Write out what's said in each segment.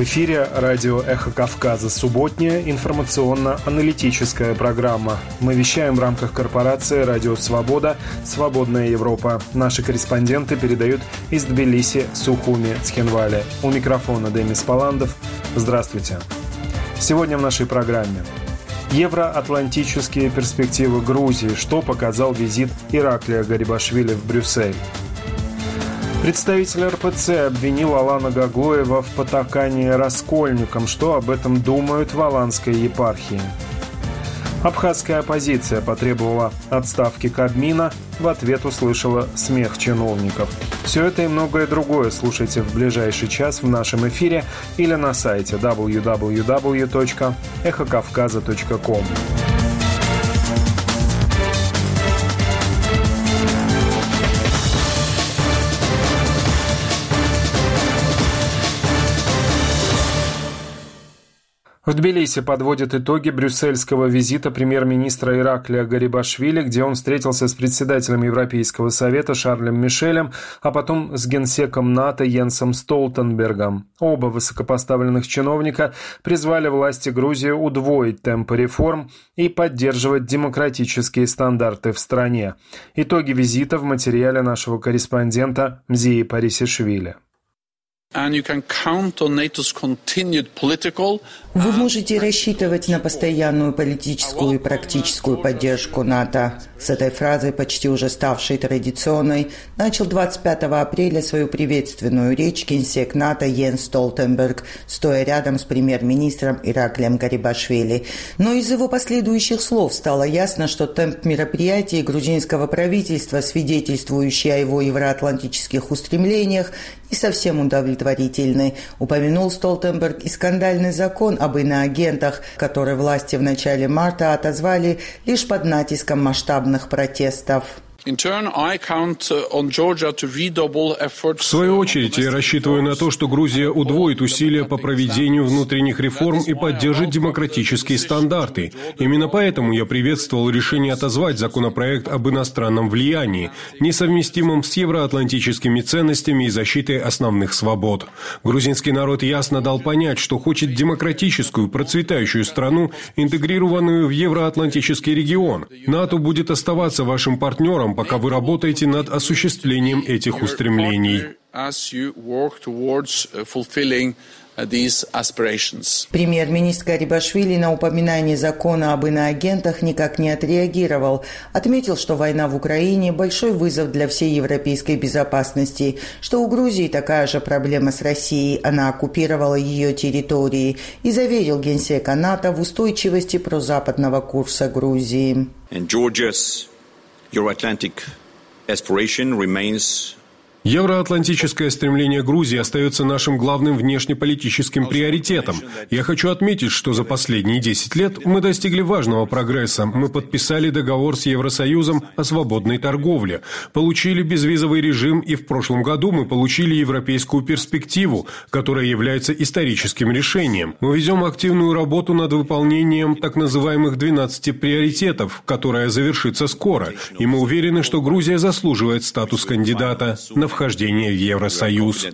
В эфире радио «Эхо Кавказа» субботняя информационно-аналитическая программа. Мы вещаем в рамках корпорации «Радио Свобода», «Свободная Европа». Наши корреспонденты передают из Тбилиси, Сухуми, Цхинвали. У микрофона Демис Паландов. Здравствуйте. Сегодня в нашей программе. Евроатлантические перспективы Грузии. Что показал визит Ираклия Гарибашвили в Брюссель? Представитель РПЦ обвинил Алана Гаглоева в потакании раскольникам. Что об этом думают в Аланской епархии? Абхазская оппозиция потребовала отставки Кабмина, в ответ услышала смех чиновников. Все это и многое другое слушайте в ближайший час в нашем эфире или на сайте www.эхокавказа.ком. В Тбилиси подводят итоги брюссельского визита премьер-министра Ираклия Гарибашвили, где он встретился с председателем Европейского совета Шарлем Мишелем, а потом с генсеком НАТО Йенсом Столтенбергом. Оба высокопоставленных чиновника призвали власти Грузии удвоить темпы реформ и поддерживать демократические стандарты в стране. Итоги визита в материале нашего корреспондента Мзии Парисишвили. Вы можете рассчитывать на постоянную политическую и практическую поддержку НАТО. С этой фразой, почти уже ставшей традиционной, начал 25 апреля свою приветственную речь генсек НАТО Йенс Столтенберг, стоя рядом с премьер-министром Ираклием Гарибашвили. Но из его последующих слов стало ясно, что темп мероприятий грузинского правительства, свидетельствующий о его евроатлантических устремлениях, не совсем удовлетворительный. Упомянул Столтенберг и скандальный закон об иноагентах, который власти в начале марта отозвали лишь под натиском масштабных протестов. В свою очередь, я рассчитываю на то, что Грузия удвоит усилия по проведению внутренних реформ и поддержит демократические стандарты. Именно поэтому я приветствовал решение отозвать законопроект об иностранном влиянии, несовместимом с евроатлантическими ценностями и защитой основных свобод. Грузинский народ ясно дал понять, что хочет демократическую, процветающую страну, интегрированную в евроатлантический регион. НАТО будет оставаться вашим партнером, пока вы работаете над осуществлением этих устремлений. Премьер-министр Гарибашвили на упоминание закона об иноагентах никак не отреагировал. Отметил, что война в Украине – большой вызов для всей европейской безопасности, что у Грузии такая же проблема с Россией, она оккупировала ее территории, и заверил генсека НАТО в устойчивости прозападного курса Грузии. Евроатлантическое стремление Грузии остается нашим главным внешнеполитическим приоритетом. Я хочу отметить, что за последние 10 лет мы достигли важного прогресса. Мы подписали договор с Евросоюзом о свободной торговле, получили безвизовый режим, и в прошлом году мы получили европейскую перспективу, которая является историческим решением. Мы ведем активную работу над выполнением так называемых 12 приоритетов, которая завершится скоро, и мы уверены, что Грузия заслуживает статус кандидата на вхождение в Евросоюз.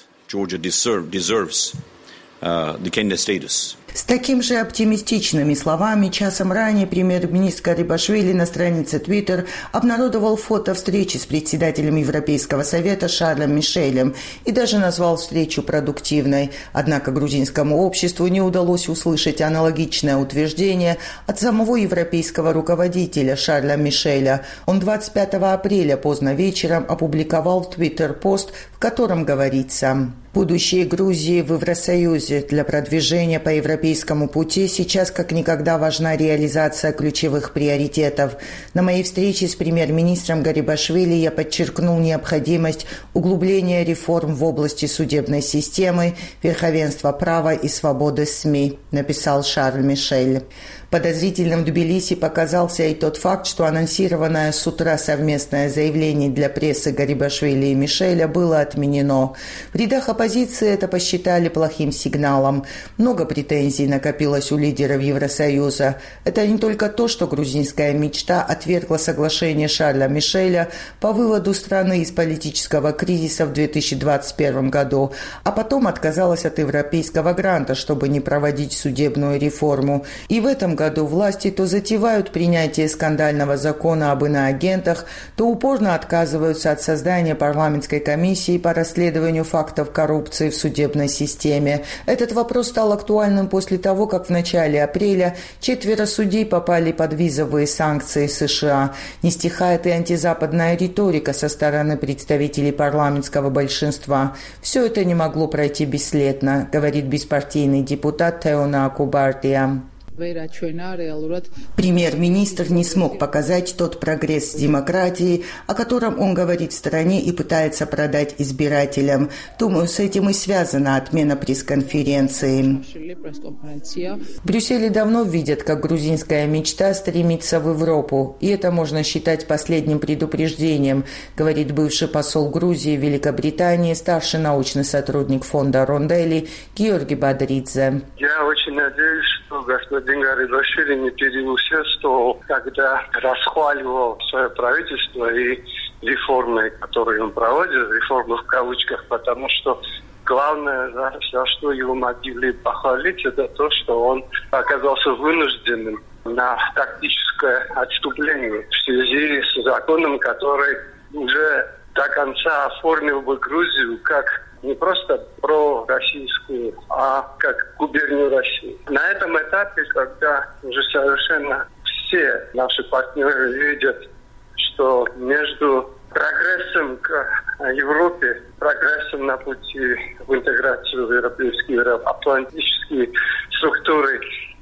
С такими же оптимистичными словами часом ранее премьер-министр Гарибашвили на странице Twitter обнародовал фото встречи с председателем Европейского совета Шарлем Мишелем и даже назвал встречу продуктивной. Однако грузинскому обществу не удалось услышать аналогичное утверждение от самого европейского руководителя Шарля Мишеля. Он 25 апреля поздно вечером опубликовал в Twitter пост, в котором говорится: «Будущее Грузии в Евросоюзе. Для продвижения по европейскому пути сейчас как никогда важна реализация ключевых приоритетов. На моей встрече с премьер-министром Гарибашвили я подчеркнул необходимость углубления реформ в области судебной системы, верховенства права и свободы СМИ», написал Шарль Мишель. Подозрительным в Тбилиси показался и тот факт, что анонсированное с утра совместное заявление для прессы Гарибашвили и Мишеля было отменено. В рядах оппозиции это посчитали плохим сигналом. Много претензий накопилось у лидеров Евросоюза. Это не только то, что грузинская мечта отвергла соглашение Шарля Мишеля по выводу страны из политического кризиса в 2021 году, а потом отказалась от европейского гранта, чтобы не проводить судебную реформу. И в этом году власти то затевают принятие скандального закона об иноагентах, то упорно отказываются от создания парламентской комиссии по расследованию фактов коррупции в судебной системе. Этот вопрос стал актуальным после того, как в начале апреля 4 судей попали под визовые санкции США. Не стихает и антизападная риторика со стороны представителей парламентского большинства. Все это не могло пройти бесследно, говорит беспартийный депутат Теона Акубардия. Премьер-министр не смог показать тот прогресс демократии, о котором он говорит в стране и пытается продать избирателям. Думаю, с этим и связана отмена пресс-конференции. В Брюсселе давно видят, как грузинская мечта стремится в Европу, и это можно считать последним предупреждением, говорит бывший посол Грузии в Великобритании, старший научный сотрудник фонда Ронделли Георгий Бадридзе. Я очень надеюсь, что господин Гарибашвили не переусердствовал, когда расхваливал свое правительство и реформы, которые он проводит, реформы в кавычках, потому что главное, за что его могли похвалить, это то, что он оказался вынужденным на тактическое отступление в связи с законом, который уже до конца оформил бы Грузию как не просто пророссийскую, а как губернию России. На этом этапе, когда уже совершенно все наши партнеры видят, что между прогрессом к Европе, прогрессом на пути в интеграцию в европейские, евроатлантические структуры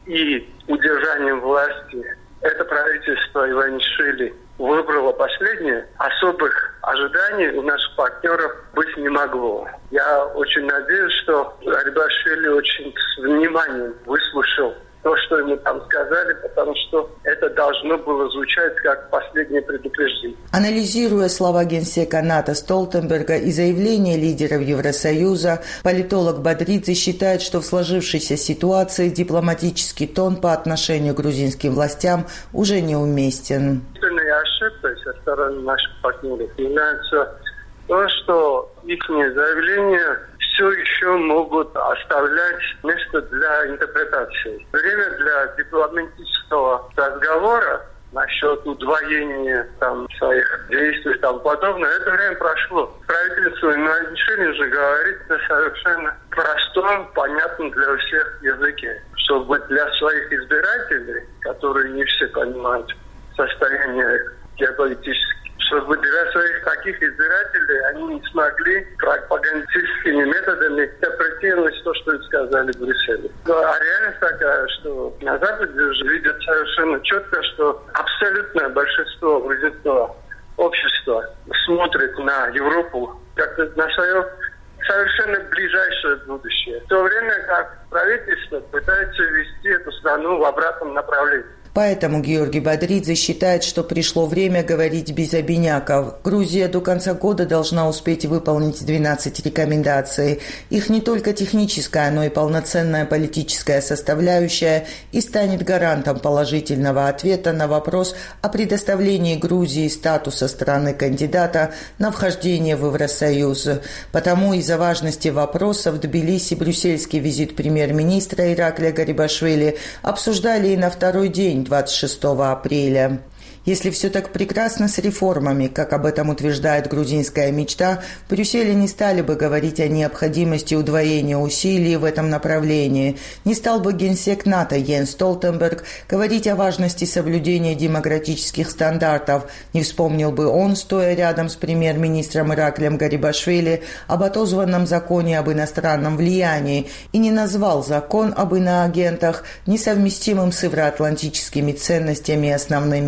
и удержанием власти, это правительство Иванишвили выбрало последнее, особых ожиданий у наших партнеров быть не могло. Я очень надеюсь, что Гарибашвили очень с вниманием выслушал то, что ему там сказали, потому что это должно было звучать как последнее предупреждение. Анализируя слова генсека НАТО Столтенберга и заявления лидеров Евросоюза, политолог Бадридзе считает, что в сложившейся ситуации дипломатический тон по отношению к грузинским властям уже неуместен. Ошибкой со стороны наших партнеров является то, что их заявления все еще могут оставлять место для интерпретации. Время для дипломатического разговора насчет удвоения своих действий и тому подобное, это время прошло. Правительство Иванишвили же говорит на совершенно простом, понятном для всех языке, чтобы для своих избирателей, которые не все понимают состояние геополитическое, чтобы для своих таких избирателей они не смогли пропагандистскими методами интерпретировать то, что им сказали в Брюсселе. А реальность такая, что на Западе же видят совершенно четко, что абсолютное большинство грузинского общества смотрит на Европу как на свое совершенно ближайшее будущее. В то время как правительство пытается вести эту страну в обратном направлении. Поэтому Георгий Бадридзе считает, что пришло время говорить без обиняков. Грузия до конца года должна успеть выполнить 12 рекомендаций. Их не только техническая, но и полноценная политическая составляющая и станет гарантом положительного ответа на вопрос о предоставлении Грузии статуса страны-кандидата на вхождение в Евросоюз. Потому из-за важности вопроса в Тбилиси брюссельский визит премьер-министра Ираклия Гарибашвили обсуждали и на второй день, 26 апреля. Если все так прекрасно с реформами, как об этом утверждает грузинская мечта, в Брюсселе не стали бы говорить о необходимости удвоения усилий в этом направлении. Не стал бы генсек НАТО Йенс Столтенберг говорить о важности соблюдения демократических стандартов. Не вспомнил бы он, стоя рядом с премьер-министром Ираклием Гарибашвили, об отозванном законе об иностранном влиянии и не назвал закон об иноагентах несовместимым с евроатлантическими ценностями и основными свободами.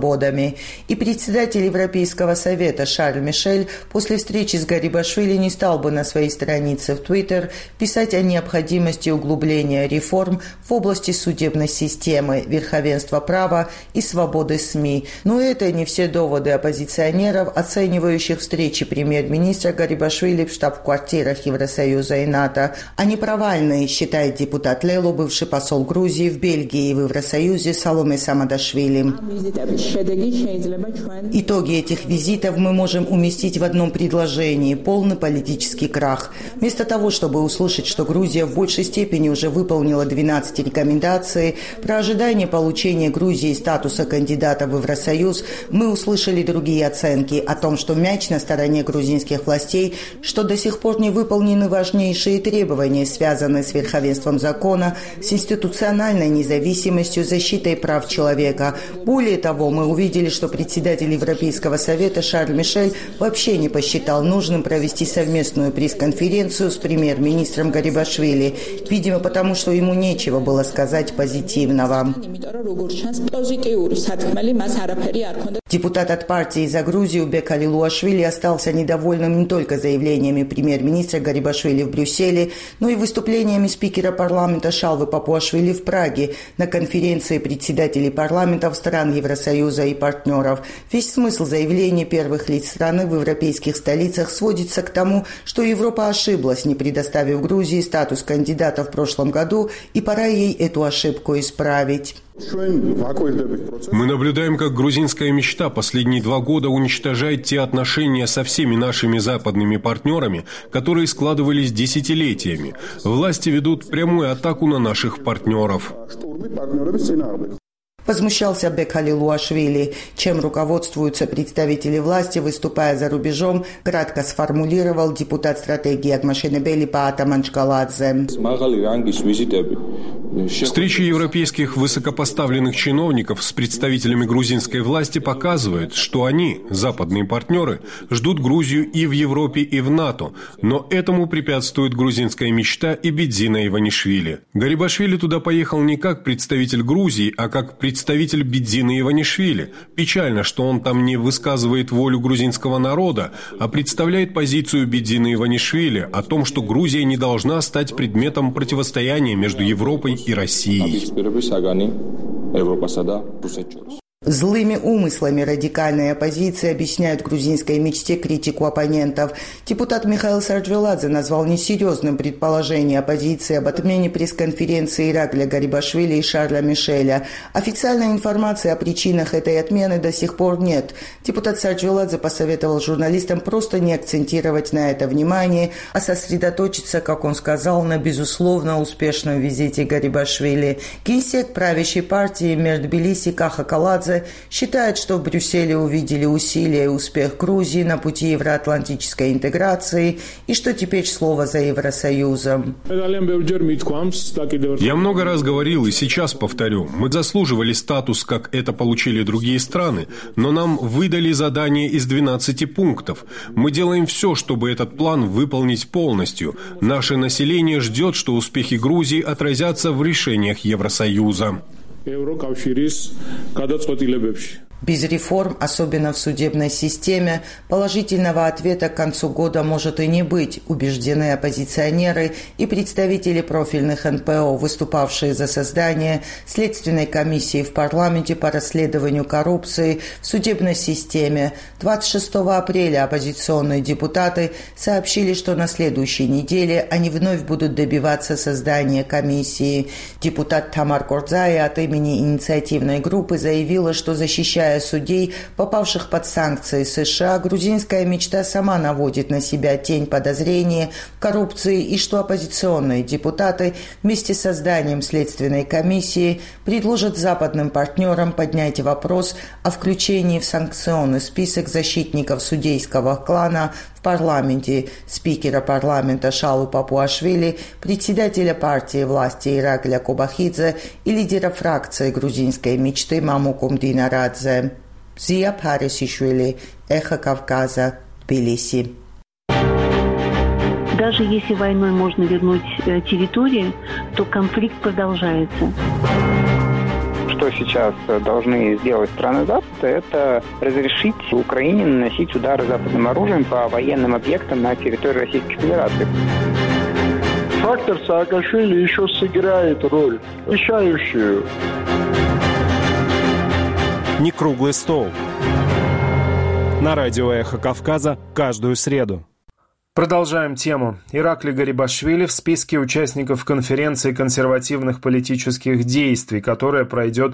свободами. И председатель Европейского совета Шарль Мишель после встречи с Гарибашвили не стал бы на своей странице в Твиттер писать о необходимости углубления реформ в области судебной системы, верховенства права и свободы СМИ. Но это не все доводы оппозиционеров, оценивающих встречи премьер-министра Гарибашвили в штаб-квартирах Евросоюза и НАТО. Они провальные, считает депутат Лелу, бывший посол Грузии в Бельгии и в Евросоюзе Саломе Самадашвили. Итоги этих визитов мы можем уместить в одном предложении – полный политический крах. Вместо того, чтобы услышать, что Грузия в большей степени уже выполнила 12 рекомендаций, про ожидание получения Грузии статуса кандидата в Евросоюз, мы услышали другие оценки о том, что мяч на стороне грузинских властей, что до сих пор не выполнены важнейшие требования, связанные с верховенством закона, с институциональной независимостью, защитой прав человека. Более того, мы увидели, что председатель Европейского совета Шарль Мишель вообще не посчитал нужным провести совместную пресс-конференцию с премьер-министром Гарибашвили, видимо, потому что ему нечего было сказать позитивного. Депутат от партии «За Грузию» Бек Алилуашвили остался недовольным не только заявлениями премьер-министра Гарибашвили в Брюсселе, но и выступлениями спикера парламента Шалвы Папуашвили в Праге на конференции председателей парламентов стран Евросоюза и партнеров. Весь смысл заявлений первых лиц страны в европейских столицах сводится к тому, что Европа ошиблась, не предоставив Грузии статус кандидата в прошлом году, и пора ей эту ошибку исправить. Мы наблюдаем, как грузинская мечта последние 2 года уничтожает те отношения со всеми нашими западными партнерами, которые складывались десятилетиями. Власти ведут прямую атаку на наших партнеров. Возмущался Бек Алилуашвили, чем руководствуются представители власти, выступая за рубежом, кратко сформулировал депутат стратегии Агмашенебели Паата Манчгаладзе. Встречи европейских высокопоставленных чиновников с представителями грузинской власти показывают, что они, западные партнеры, ждут Грузию и в Европе, и в НАТО, но этому препятствует грузинская мечта и Бедзина Иванишвили. Гарибашвили туда поехал не как представитель Грузии, а как представитель Бедзина Иванишвили. Печально, что он там не высказывает волю грузинского народа, а представляет позицию Бедзина Иванишвили о том, что Грузия не должна стать предметом противостояния между Европой и Россией. Злыми умыслами радикальной оппозиции объясняют грузинской мечте критику оппонентов. Депутат Михаил Сарджвеладзе назвал несерьезным предположение оппозиции об отмене пресс-конференции Иракля Гарибашвили и Шарля Мишеля. Официальной информации о причинах этой отмены до сих пор нет. Депутат Сарджвеладзе посоветовал журналистам просто не акцентировать на это внимание, а сосредоточиться, как он сказал, на безусловно успешном визите Гарибашвили. Генсек правящей партии Мир Тбилиси Каха Каладзе считает, что в Брюсселе увидели усилия и успех Грузии на пути евроатлантической интеграции и что теперь слово за Евросоюзом. Я много раз говорил и сейчас повторю. Мы заслуживали статус, как это получили другие страны, но нам выдали задание из 12 пунктов. Мы делаем все, чтобы этот план выполнить полностью. Наше население ждет, что успехи Грузии отразятся в решениях Евросоюза. Без реформ, особенно в судебной системе, положительного ответа к концу года может и не быть, убеждены оппозиционеры и представители профильных НПО, выступавшие за создание Следственной комиссии в парламенте по расследованию коррупции в судебной системе. 26 апреля оппозиционные депутаты сообщили, что на следующей неделе они вновь будут добиваться создания комиссии. Депутат Тамар Кордзая от имени инициативной группы заявила, что защищая судей, попавших под санкции США, грузинская мечта сама наводит на себя тень подозрения в коррупции и что оппозиционные депутаты вместе с созданием Следственной комиссии предложат западным партнерам поднять вопрос о включении в санкционный список защитников судейского клана в парламенте, спикера парламента Шалу Папуашвили, председателя партии власти Иракля Кобахидзе и лидера фракции грузинской мечты Мамуку Мдинарадзе. Зия Парисишвили, Эхо Кавказа, Тбилиси. Даже если войной можно вернуть территории, то конфликт продолжается. что сейчас должны сделать страны Запада, это разрешить Украине наносить удары западным оружием по военным объектам на территории Российской Федерации. Фактор Саакашвили еще сыграет роль, решающую. Не круглый стол. На радио «Эхо Кавказа» каждую среду. Продолжаем тему. Ираклий Гарибашвили в списке участников конференции консервативных политических действий, которая пройдет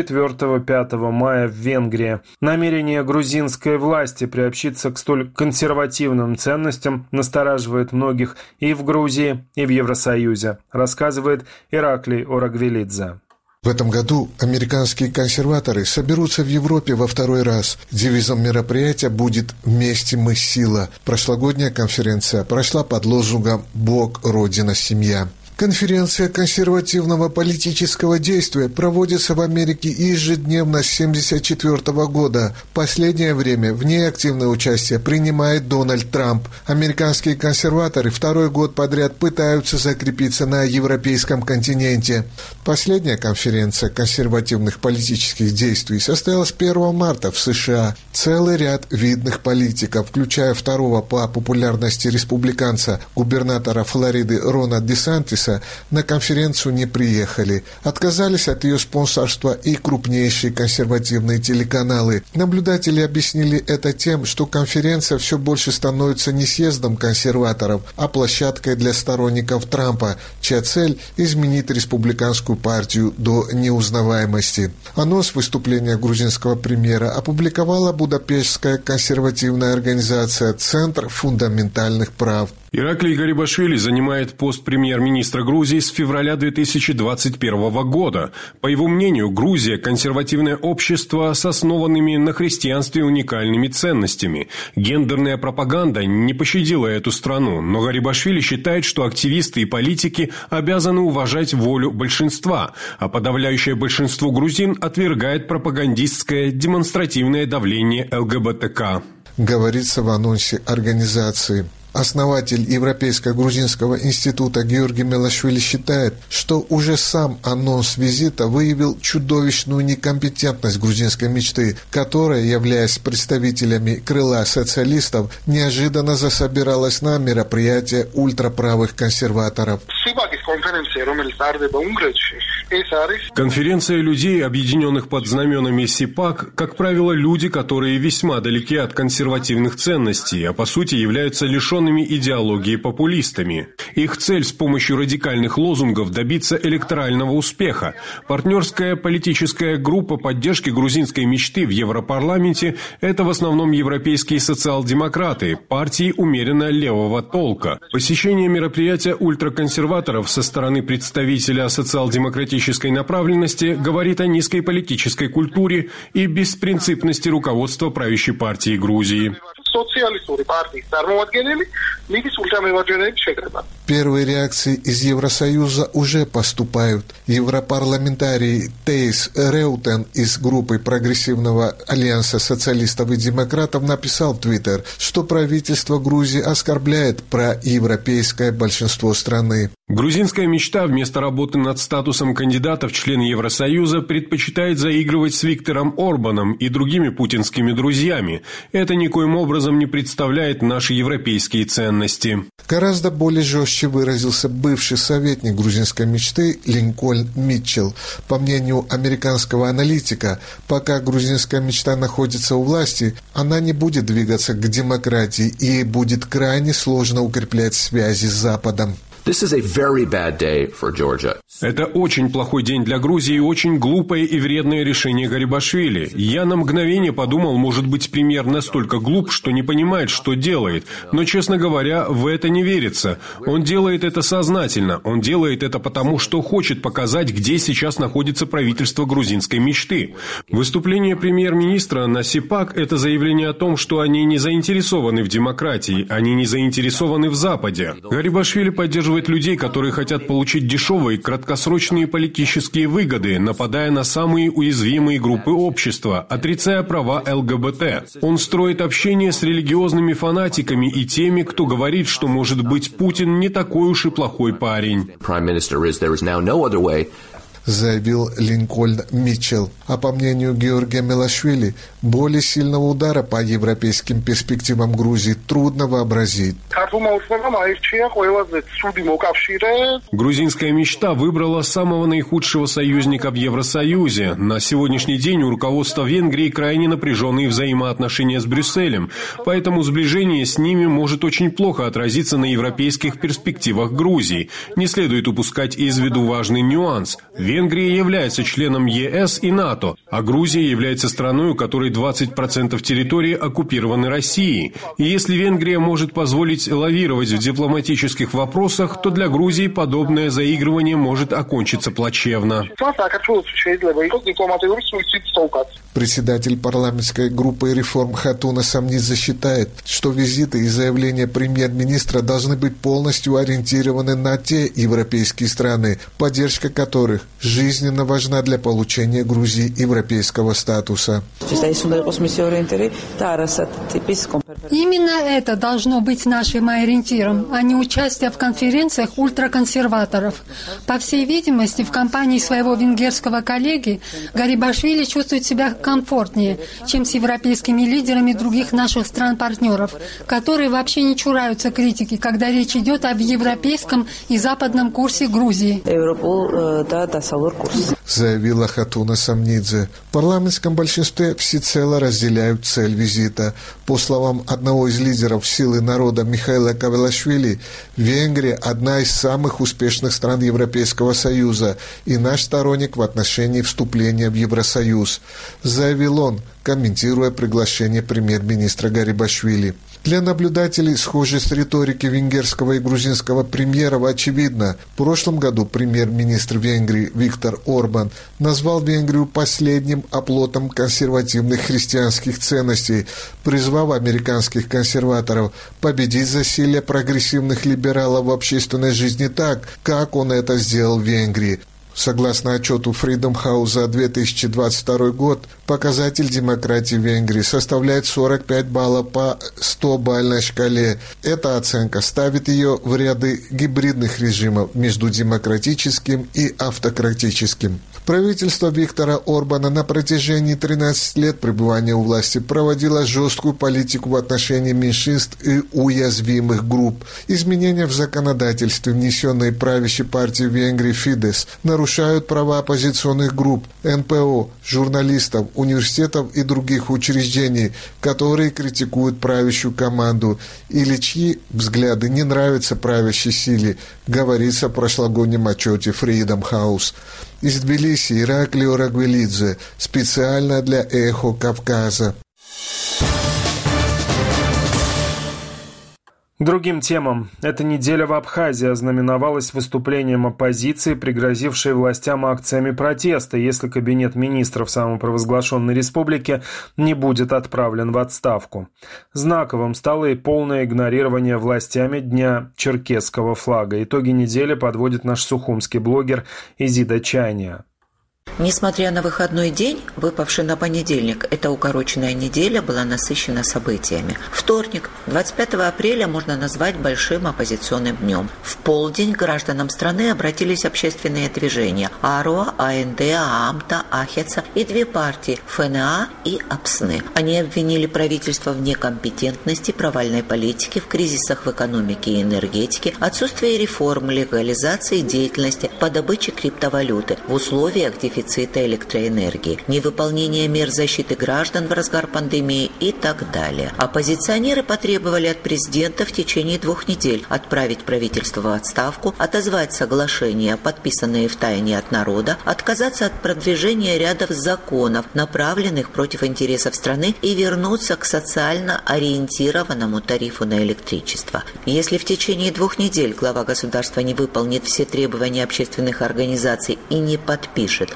4-5 мая в Венгрии. Намерение грузинской власти приобщиться к столь консервативным ценностям настораживает многих и в Грузии, и в Евросоюзе, рассказывает Ираклий Орагвелидзе. В этом году американские консерваторы соберутся в Европе во второй раз. Девизом мероприятия будет «Вместе мы сила». Прошлогодняя конференция прошла под лозунгом «Бог, Родина, семья». Конференция консервативного политического действия проводится в Америке ежедневно с 1974 года. В последнее время в ней активное участие принимает Дональд Трамп. Американские консерваторы второй год подряд пытаются закрепиться на европейском континенте. Последняя конференция консервативных политических действий состоялась 1 марта в США. Целый ряд видных политиков, включая второго по популярности республиканца, губернатора Флориды Рона Десантиса, на конференцию не приехали. Отказались от ее спонсорства и крупнейшие консервативные телеканалы. Наблюдатели объяснили это тем, что конференция все больше становится не съездом консерваторов, а площадкой для сторонников Трампа, чья цель – изменить республиканскую партию до неузнаваемости. Анонс выступления грузинского премьера опубликовала Будапештская консервативная организация «Центр фундаментальных прав». Ираклий Гарибашвили занимает пост премьер-министра Грузии с февраля 2021 года. По его мнению, Грузия – консервативное общество с основанными на христианстве уникальными ценностями. Гендерная пропаганда не пощадила эту страну, но Гарибашвили считает, что активисты и политики обязаны уважать волю большинства, а подавляющее большинство грузин отвергает пропагандистское демонстративное давление ЛГБТК. Говорится в анонсе организации. Основатель Европейско-грузинского института Георгий Мелашвили считает, что уже сам анонс визита выявил чудовищную некомпетентность грузинской мечты, которая, являясь представителями крыла социалистов, неожиданно засобиралась на мероприятие ультраправых консерваторов. Конференция людей, объединенных под знаменами СИПАК, как правило, люди, которые весьма далеки от консервативных ценностей, а по сути являются лишенными идеологии популистами. Их цель с помощью радикальных лозунгов добиться электорального успеха. Партнерская политическая группа поддержки грузинской мечты в Европарламенте – это в основном европейские социал-демократы, партии умеренно левого толка. Посещение мероприятия ультраконсерваторов со стороны представителя социал-демократической направленности говорит о низкой политической культуре и беспринципности руководства правящей партии Грузии. Первые реакции из Евросоюза уже поступают. Европарламентарий Тейс Реутен из группы Прогрессивного альянса социалистов и демократов написал в Твиттер, что правительство Грузии оскорбляет проевропейское большинство страны. Грузинская мечта вместо работы над статусом кандидата в члены Евросоюза предпочитает заигрывать с Виктором Орбаном и другими путинскими друзьями. Это никоим образом не представляет наши европейские ценности. Гораздо более жестче выразился бывший советник грузинской мечты Линкольн Митчелл. По мнению американского аналитика, пока грузинская мечта находится у власти, она не будет двигаться к демократии, и ей будет крайне сложно укреплять связи с Западом. Это очень плохой день для Грузии и очень глупое и вредное решение Гарибашвили. Я на мгновение подумал, может быть, премьер настолько глуп, что не понимает, что делает. Но, честно говоря, в это не верится. Он делает это сознательно. Он делает это потому, что хочет показать, где сейчас находится правительство грузинской мечты. Выступление премьер-министра на СИПАК – это заявление о том, что они не заинтересованы в демократии, они не заинтересованы в Западе. Гарибашвили поддерживает людей, которые хотят получить дешевые, краткосрочные политические выгоды, нападая на самые уязвимые группы общества, отрицая права ЛГБТ. Он строит общение с религиозными фанатиками и теми, кто говорит, что, может быть, Путин не такой уж и плохой парень. заявил Линкольн Митчелл. А по мнению Георгия Мелашвили, более сильного удара по европейским перспективам Грузии трудно вообразить. Грузинская мечта выбрала самого наихудшего союзника в Евросоюзе. На сегодняшний день у руководства Венгрии крайне напряженные взаимоотношения с Брюсселем, поэтому сближение с ними может очень плохо отразиться на европейских перспективах Грузии. Не следует упускать из виду важный нюанс. Венгрия является членом ЕС и НАТО, а Грузия является страной, у которой 20% территории оккупированы Россией. И если Венгрия может позволить лавировать в дипломатических вопросах, то для Грузии подобное заигрывание может окончиться плачевно. Председатель парламентской группы реформ Хатуна Самнидзе считает, что визиты и заявления премьер-министра должны быть полностью ориентированы на те европейские страны, поддержка которых жизненно важна для получения Грузии европейского статуса. Именно это должно быть нашим ориентиром, а не участие в конференциях ультраконсерваторов. По всей видимости, в компании своего венгерского коллеги Гарибашвили чувствует себя комфортнее, чем с европейскими лидерами других наших стран-партнеров, которые вообще не чураются критики, когда речь идет об европейском и западном курсе Грузии. Заявила Хатуна Самнидзе. В парламентском большинстве всецело разделяют цель визита. По словам одного из лидеров «Силы народа» Михаила Кавелашвили, Венгрия – одна из самых успешных стран Европейского Союза и наш сторонник в отношении вступления в Евросоюз, заявил он, комментируя приглашение премьер-министра Гарибашвили. Для наблюдателей схожесть риторики венгерского и грузинского премьеров очевидна. В прошлом году премьер-министр Венгрии Виктор Орбан назвал Венгрию последним оплотом консервативных христианских ценностей, призвав американских консерваторов победить засилие прогрессивных либералов в общественной жизни так, как он это сделал в Венгрии. Согласно отчету Freedom House за 2022 год, показатель демократии в Венгрии составляет 45 баллов по 100-бальной шкале. Эта оценка ставит ее в ряды гибридных режимов между демократическим и автократическим. Правительство Виктора Орбана на протяжении 13 лет пребывания у власти проводило жесткую политику в отношении меньшинств и уязвимых групп. Изменения в законодательстве, внесенные правящей партией Венгрии Фидес, нарушают права оппозиционных групп, НПО, журналистов, университетов и других учреждений, которые критикуют правящую команду или чьи взгляды не нравятся правящей силе, говорится в прошлогоднем отчете Freedom House. Из Тбилиси Ираклио Рагвелидзе, специально для «Эхо Кавказа». Другим темам. Эта неделя в Абхазии ознаменовалась выступлением оппозиции, пригрозившей властям акциями протеста, если кабинет министров самопровозглашенной республики не будет отправлен в отставку. Знаковым стало и полное игнорирование властями Дня черкесского флага. Итоги недели подводит наш сухумский блогер Изида Чайния. Несмотря на выходной день, выпавший на понедельник, эта укороченная неделя была насыщена событиями. Вторник, 25 апреля, можно назвать большим оппозиционным днем. В полдень к гражданам страны обратились общественные движения АРОА, АНД, ААМТА, АХЕЦА и две партии ФНА и АПСНы. Они обвинили правительство в некомпетентности, провальной политике, в кризисах в экономике и энергетике, отсутствии реформ, легализации деятельности по добыче криптовалюты в условиях дефицита электроэнергии, невыполнение мер защиты граждан в разгар пандемии и так далее. Оппозиционеры потребовали от президента в течение 2 недель отправить правительство в отставку, отозвать соглашения, подписанные втайне от народа, отказаться от продвижения рядов законов, направленных против интересов страны, и вернуться к социально ориентированному тарифу на электричество. Если в течение 2 недель глава государства не выполнит все требования общественных организаций и не подпишет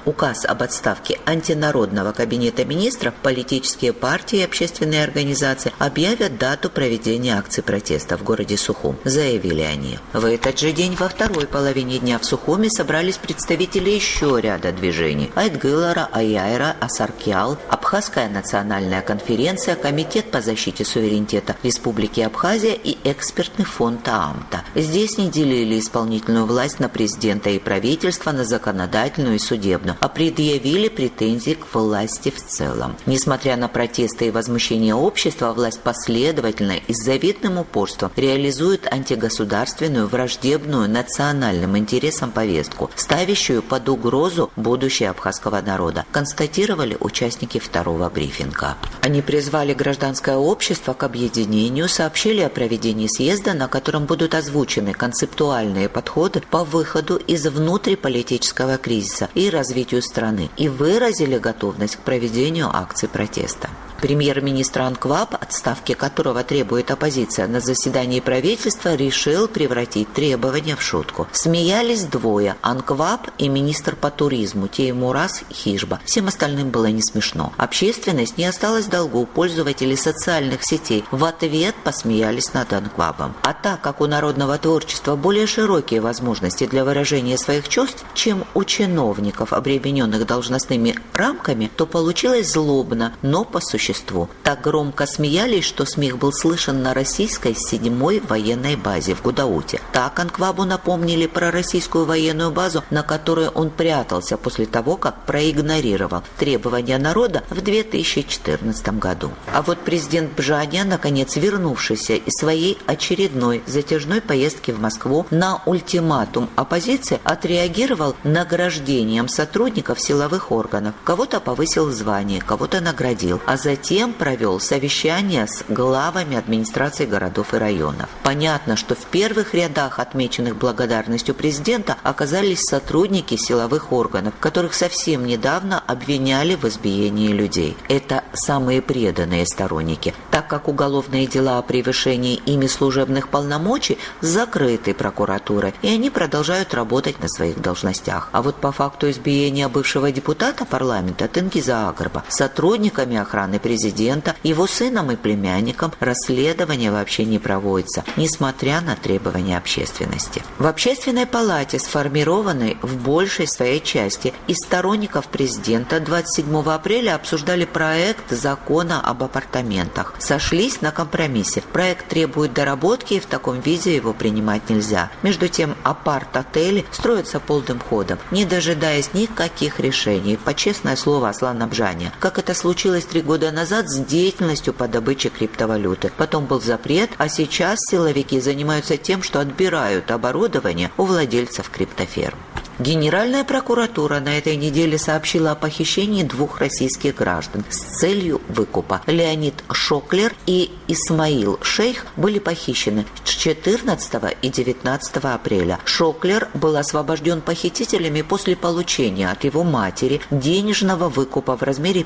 указ об отставке антинародного кабинета министров, политические партии и общественные организации объявят дату проведения акций протеста в городе Сухум, заявили они. В этот же день во второй половине дня в Сухуме собрались представители еще ряда движений: Айтгылара, Аяйра, Асаркиал, Абхазская национальная конференция, Комитет по защите суверенитета Республики Абхазия и экспертный фонд ААМТа. Здесь не делили исполнительную власть на президента и правительство, на законодательную и судебную, а предъявили претензии к власти в целом. Несмотря на протесты и возмущение общества, власть последовательно и с заветным упорством реализует антигосударственную, враждебную национальным интересам повестку, ставящую под угрозу будущее абхазского народа, констатировали участники второго брифинга. Они призвали гражданское общество к объединению, сообщили о проведении съезда, на котором будут озвучены концептуальные подходы по выходу из внутриполитического кризиса и развитию страны, и выразили готовность к проведению акций протеста. Премьер-министр Анкваб, отставки которого требует оппозиция, на заседании правительства решил превратить требования в шутку. Смеялись двое – Анкваб и министр по туризму Теймураз Хижба. Всем остальным было не смешно. Общественность не осталась в долгу, пользователи социальных сетей в ответ посмеялись над Анквабом. А так как у народного творчества более широкие возможности для выражения своих чувств, чем у чиновников, обремененных должностными рамками, то получилось злобно, но по существу. Так громко смеялись, что смех был слышен на российской 7-й военной базе в Гудауте. Так Анквабу напомнили про российскую военную базу, на которой он прятался после того, как проигнорировал требования народа в 2014 году. А вот президент Бжаня, наконец вернувшийся из своей очередной затяжной поездки в Москву на ультиматум оппозиции, отреагировал награждением сотрудников силовых органов. Кого-то повысил в звании, кого-то наградил, а затем провел совещание с главами администраций городов и районов. Понятно, что в первых рядах, отмеченных благодарностью президента, оказались сотрудники силовых органов, которых совсем недавно обвиняли в избиении людей. Это самые преданные сторонники, так как уголовные дела о превышении ими служебных полномочий закрыты прокуратурой, и они продолжают работать на своих должностях. А вот по факту избиения бывшего депутата парламента Тенгиза Агарба сотрудниками охраны президента, его сыном и племянником расследование вообще не проводится, несмотря на требования общественности. В Общественной палате, сформированной в большей своей части из сторонников президента, 27 апреля обсуждали проект закона об апартаментах. Сошлись на компромиссе. Проект требует доработки, и в таком виде его принимать нельзя. Между тем, апарт-отели строятся полным ходом, не дожидаясь никаких решений, по честное слово Аслана Бжаня, как это случилось 3 года назад с деятельностью по добыче криптовалюты. Потом был запрет, а сейчас силовики занимаются тем, что отбирают оборудование у владельцев криптоферм. Генеральная прокуратура на этой неделе сообщила о похищении 2 российских граждан с целью выкупа. Леонид Шоклер и Исмаил Шейх были похищены 14 и 19 апреля. Шоклер был освобожден похитителями после получения от его матери денежного выкупа в размере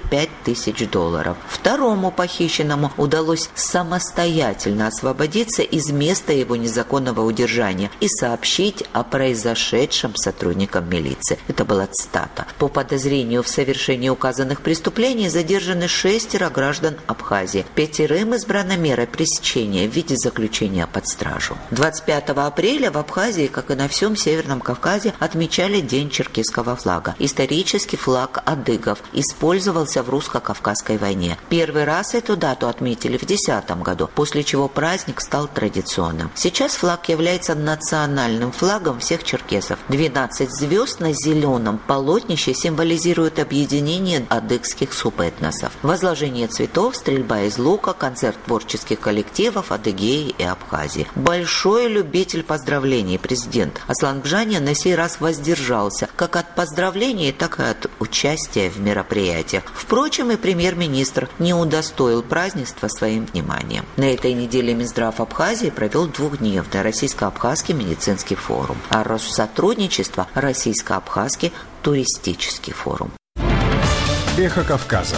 $5000. Второму похищенному удалось самостоятельно освободиться из места его незаконного удержания и сообщить о произошедшем сотрудникам милиции. Это была цитата. По подозрению в совершении указанных преступлений задержаны 6 граждан Абхазии. 5 избрана мера пресечения в виде заключения под стражу. 25 апреля в Абхазии, как и на всем Северном Кавказе, отмечали День черкесского флага. Исторический флаг адыгов использовался в русско-кавказской войне. Первый раз эту дату отметили в 2010 году, после чего праздник стал традиционным. Сейчас флаг является национальным флагом всех черкесов. 12 звезд на зеленом полотнище символизируют объединение адыгских субэтносов. Возложение цветов, стрельба из лука, концерт творческих коллективов Адыгеи и Абхазии. Большой любитель поздравлений президент Аслан Бжаня на сей раз воздержался как от поздравлений, так и от участия в мероприятиях. Впрочем, и премьер-министр не удостоил празднества своим вниманием. На этой неделе Минздрав Абхазии провел 2-дневный российско-абхазский медицинский форум, а Россотрудничество Российско-Абхазский туристический форум. Эхо Кавказа.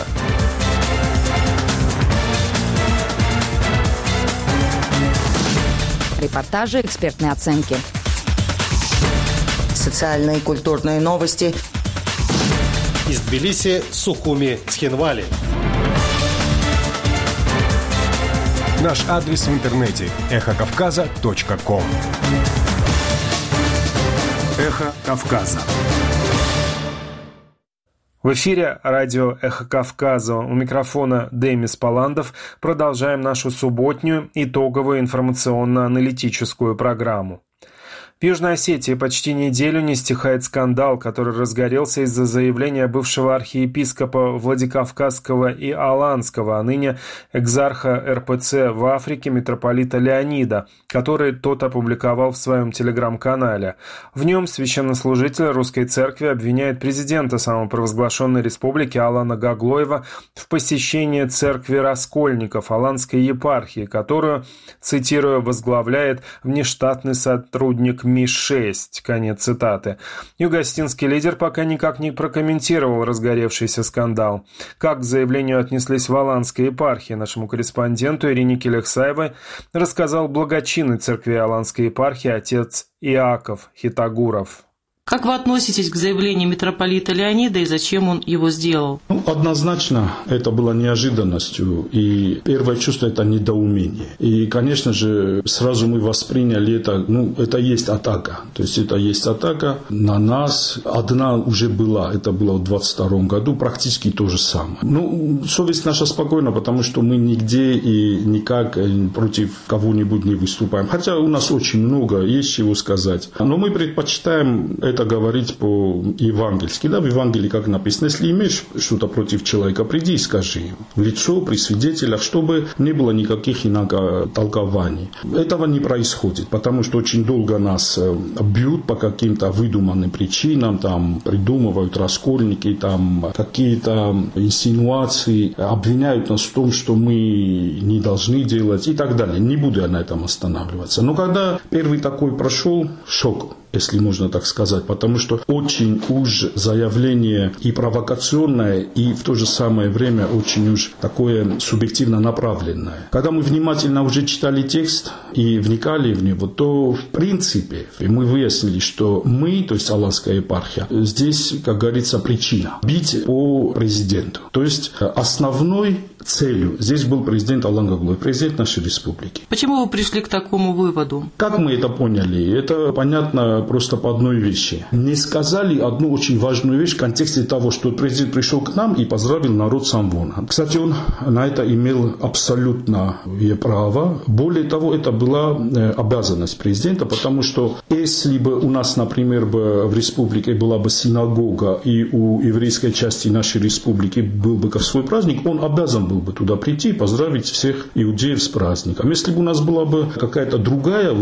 Репортажи, экспертные оценки. Социальные и культурные новости. Из Тбилиси Сухуми Цхинвали. Наш адрес в интернете эхокавказа.ком. Эхо Кавказа. В эфире радио «Эхо Кавказа». У микрофона Демис Паландов. Продолжаем нашу субботнюю итоговую информационно-аналитическую программу. В Южной Осетии почти неделю не стихает скандал, который разгорелся из-за заявления бывшего архиепископа Владикавказского и Аланского, а ныне экзарха РПЦ в Африке митрополита Леонида, который тот опубликовал в своем телеграм-канале. В нем священнослужитель Русской Церкви обвиняет президента самопровозглашенной республики Алана Гаглоева в посещении церкви раскольников Аланской епархии, которую, цитирую, возглавляет внештатный сотрудник Ми-6. Конец цитаты. Югостинский лидер пока никак не прокомментировал разгоревшийся скандал. Как к заявлению отнеслись в Аланской епархии, нашему корреспонденту Ирине Келехсаевой рассказал благочинный церкви Аланской епархии отец Иаков Хитагуров. Как вы относитесь к заявлению митрополита Леонида и зачем он его сделал? Однозначно это было неожиданностью. И первое чувство – это недоумение. И, конечно же, сразу мы восприняли это, это есть атака. То есть это есть атака на нас. Одна уже была, это было в 2022 году, практически то же самое. Совесть наша спокойна, потому что мы нигде и никак против кого-нибудь не выступаем. Хотя у нас очень много, есть чего сказать. Но мы предпочитаем это говорить по-евангельски. Да, в Евангелии как написано: если имеешь что-то против человека, приди и скажи в лицо, при свидетелях, чтобы не было никаких толкований. Этого не происходит, потому что очень долго нас бьют по каким-то выдуманным причинам, там придумывают раскольники, там какие-то инсинуации, обвиняют нас в том, что мы не должны делать и так далее. Не буду я на этом останавливаться. Но когда первый такой прошел, шок, если можно так сказать, потому что очень уж заявление и провокационное, и в то же самое время очень уж такое субъективно направленное. Когда мы внимательно уже читали текст и вникали в него, то в принципе мы выяснили, что мы, то есть Аланская епархия, здесь, как говорится, причина бить по президенту. То есть основной целью здесь был президент Алан Гаглоев, президент нашей республики. Почему вы пришли к такому выводу? Как мы это поняли? Это понятно просто по одной вещи. Не сказали одну очень важную вещь в контексте того, что президент пришел к нам и поздравил народ с Амвона. Кстати, он на это имел абсолютное право. Более того, это была обязанность президента, потому что если бы у нас, например, в республике была бы синагога, и у еврейской части нашей республики был бы свой праздник, он обязан был бы туда прийти и поздравить всех иудеев с праздником. Если бы у нас была бы какая-то другая,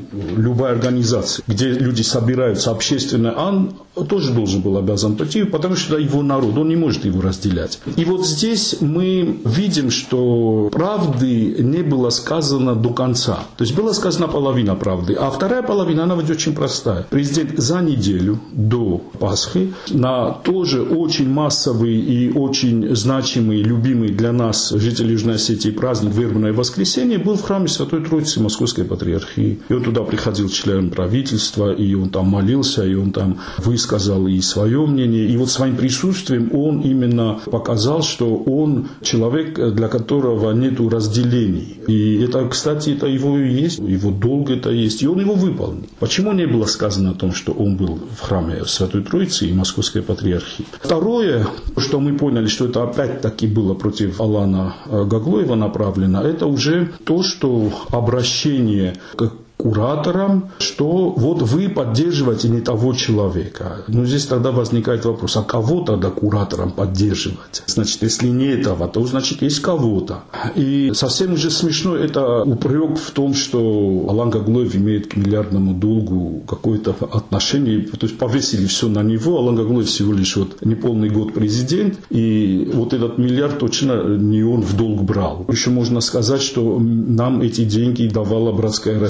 любая организация, где люди собираются общественно, он тоже должен был обязан прийти, потому что это его народ, он не может его разделять. И вот здесь мы видим, что правды не было сказано до конца. То есть была сказана половина правды, а вторая половина, она ведь очень простая. Президент за неделю до Пасхи на тоже очень массовый и очень значимый, любимый для нас, жителей Южной Осетии, праздник Вербное воскресенье был в храме Святой Троицы Московской Патриархии. И он туда приходил член правительства, и он там молился, и он там высказал и свое мнение. И вот своим присутствием он именно показал, что он человек, для которого нет разделений. И это, кстати, это его и есть, его долг это есть, и он его выполнил. Почему не было сказано о том, что он был в храме Святой Троицы и Московской Патриархии? Второе, что мы поняли, что это опять-таки было против Алана Гаглоева направлено, это уже то, что обращение к кураторам, что вот вы поддерживаете не того человека. Здесь тогда возникает вопрос, а кого тогда куратором поддерживать? Значит, если не этого, то значит есть кого-то. И совсем уже смешно это упрек в том, что Алан Гаглоев имеет к миллиардному долгу какое-то отношение. То есть повесили все на него. Алан Гаглоев всего лишь неполный год президент. И вот этот миллиард точно не он в долг брал. Еще можно сказать, что нам эти деньги давала братская Россия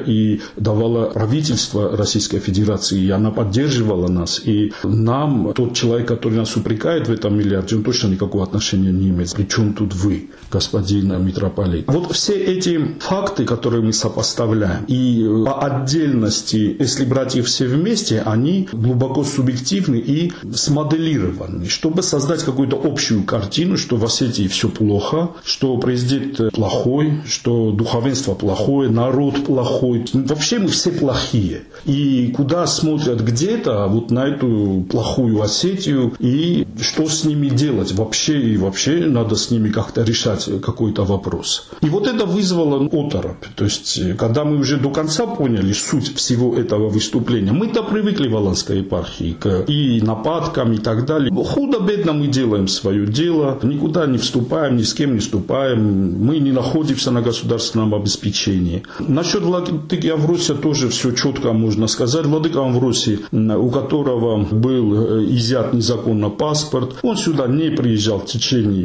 и давало правительство Российской Федерации, и она поддерживала нас. И нам, тот человек, который нас упрекает в этом миллиарде, он точно никакого отношения не имеет. Причем тут вы, господин митрополит? Вот все эти факты, которые мы сопоставляем, и по отдельности, если брать их все вместе, они глубоко субъективны и смоделированы, чтобы создать какую-то общую картину, что в Осетии все плохо, что президент плохой, что духовенство плохое, народ плохой. Вообще мы все плохие. И куда смотрят где-то вот на эту плохую Осетию, и что с ними делать вообще, и вообще надо с ними как-то решать какой-то вопрос. И вот это вызвало оторопь. То есть, когда мы уже до конца поняли суть всего этого выступления, мы-то привыкли в Аланской епархии к и нападкам и так далее. Худо-бедно мы делаем свое дело, никуда не вступаем, ни с кем не вступаем, мы не находимся на государственном обеспечении. Насчет владыки Амвросия тоже все четко можно сказать. Владыка Амвросий, у которого был изъят незаконно паспорт, он сюда не приезжал в течение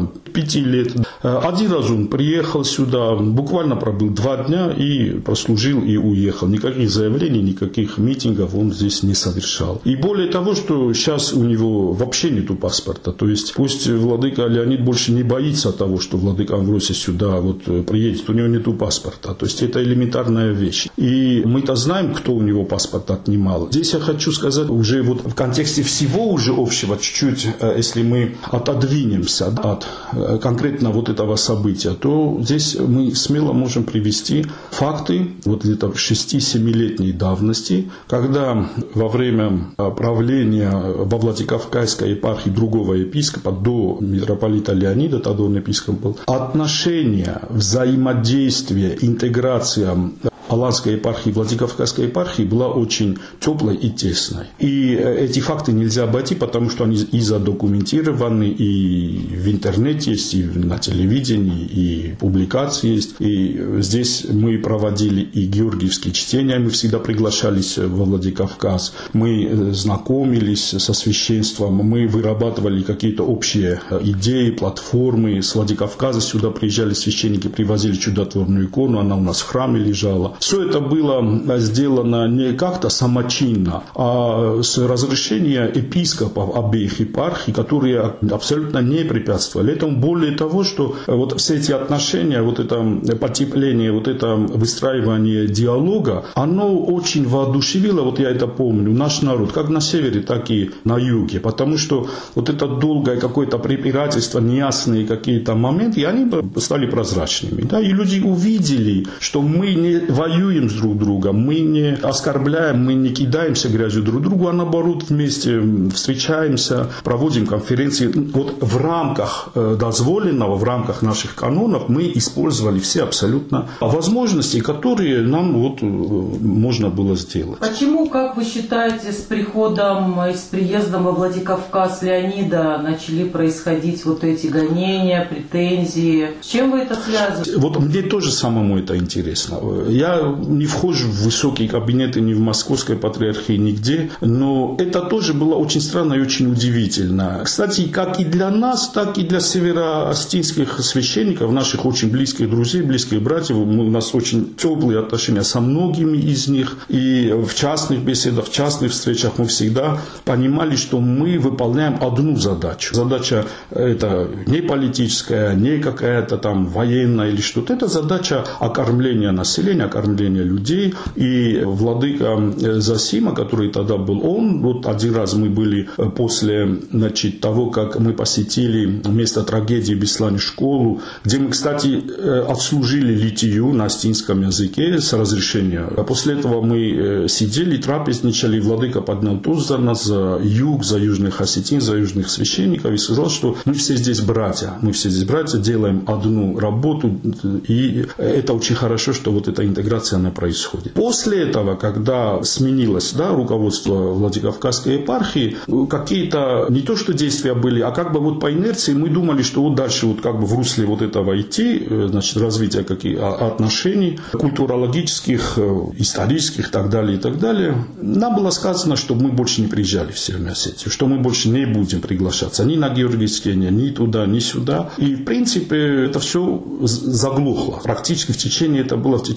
5 лет. Один раз он приехал сюда, буквально пробыл 2 дня и прослужил и уехал. Никаких заявлений, никаких митингов он здесь не совершал. И более того, что сейчас у него вообще нету паспорта. То есть пусть владыка Леонид больше не боится того, что владыка Амвросий сюда вот приедет, у него нету паспорта. То есть это элементарная вещь. И мы-то знаем, кто у него паспорт отнимал. Здесь я хочу сказать уже вот в контексте всего уже общего, чуть-чуть, если мы отодвинемся от конкретно вот этого события, то здесь мы смело можем привести факты вот где-то 6-7-летней давности, когда во время правления во Владикавказской епархии другого епископа, до митрополита Леонида, тогда он епископ был, отношения, взаимодействие, интеграция Аланской епархии, Владикавказской епархии была очень теплой и тесной. И эти факты нельзя обойти, потому что они и задокументированы, и в интернете есть, и на телевидении, и публикации есть. И здесь мы проводили и георгиевские чтения, мы всегда приглашались во Владикавказ, мы знакомились со священством, мы вырабатывали какие-то общие идеи, платформы. С Владикавказа сюда приезжали священники, привозили чудотворную икону, она у нас в храме лежала. Все это было сделано не как-то самочинно, а с разрешения епископов обеих епархий, которые абсолютно не препятствовали этому. Более того, что вот все эти отношения, вот это потепление, вот это выстраивание диалога, оно очень воодушевило, вот я это помню, наш народ, как на севере, так и на юге, потому что вот это долгое какое-то препирательство, неясные какие-то моменты, и они стали прозрачными. Да? И люди увидели, что мы не воюем с друг другом, мы не оскорбляем, мы не кидаемся грязью друг другу, а наоборот вместе встречаемся, проводим конференции. Вот в рамках дозволенного, в рамках наших канонов мы использовали все абсолютно возможности, которые нам вот можно было сделать. Почему, как вы считаете, с приходом и с приездом во Владикавказ Леонида начали происходить вот эти гонения, претензии? С чем вы это связываете? Вот мне тоже самому это интересно. Я не вхожу в высокие кабинеты ни в Московской патриархии, нигде, но это тоже было очень странно и очень удивительно. Кстати, как и для нас, так и для североостинских священников, наших очень близких друзей, близких братьев, у нас очень теплые отношения со многими из них, и в частных беседах, в частных встречах мы всегда понимали, что мы выполняем одну задачу. Задача это не политическая, не какая-то там военная или что-то, это задача окормления населения, окормления людей. И владыка Зосима, который тогда был, он, вот один раз мы были после, значит, того, как мы посетили место трагедии Беслане школу, где мы, кстати, отслужили литию на астинском языке с разрешения. А после этого мы сидели, трапезничали, и владыка поднял тост за нас, за юг, за южных осетин, за южных священников и сказал, что мы все здесь братья, делаем одну работу, и это очень хорошо, что вот эта интеграция, она происходит. После этого, когда сменилось, да, руководство Владикавказской епархии, какие-то не то что действия были, а как бы вот по инерции мы думали, что вот дальше вот как бы в русле вот этого идти, значит, развития отношений культурологических, исторических и так далее, и так далее. Нам было сказано, что мы больше не приезжали в Северную Осетию, что мы больше не будем приглашаться ни на георгиевские, ни туда, ни сюда. И в принципе это все заглохло. Практически это было в течение 2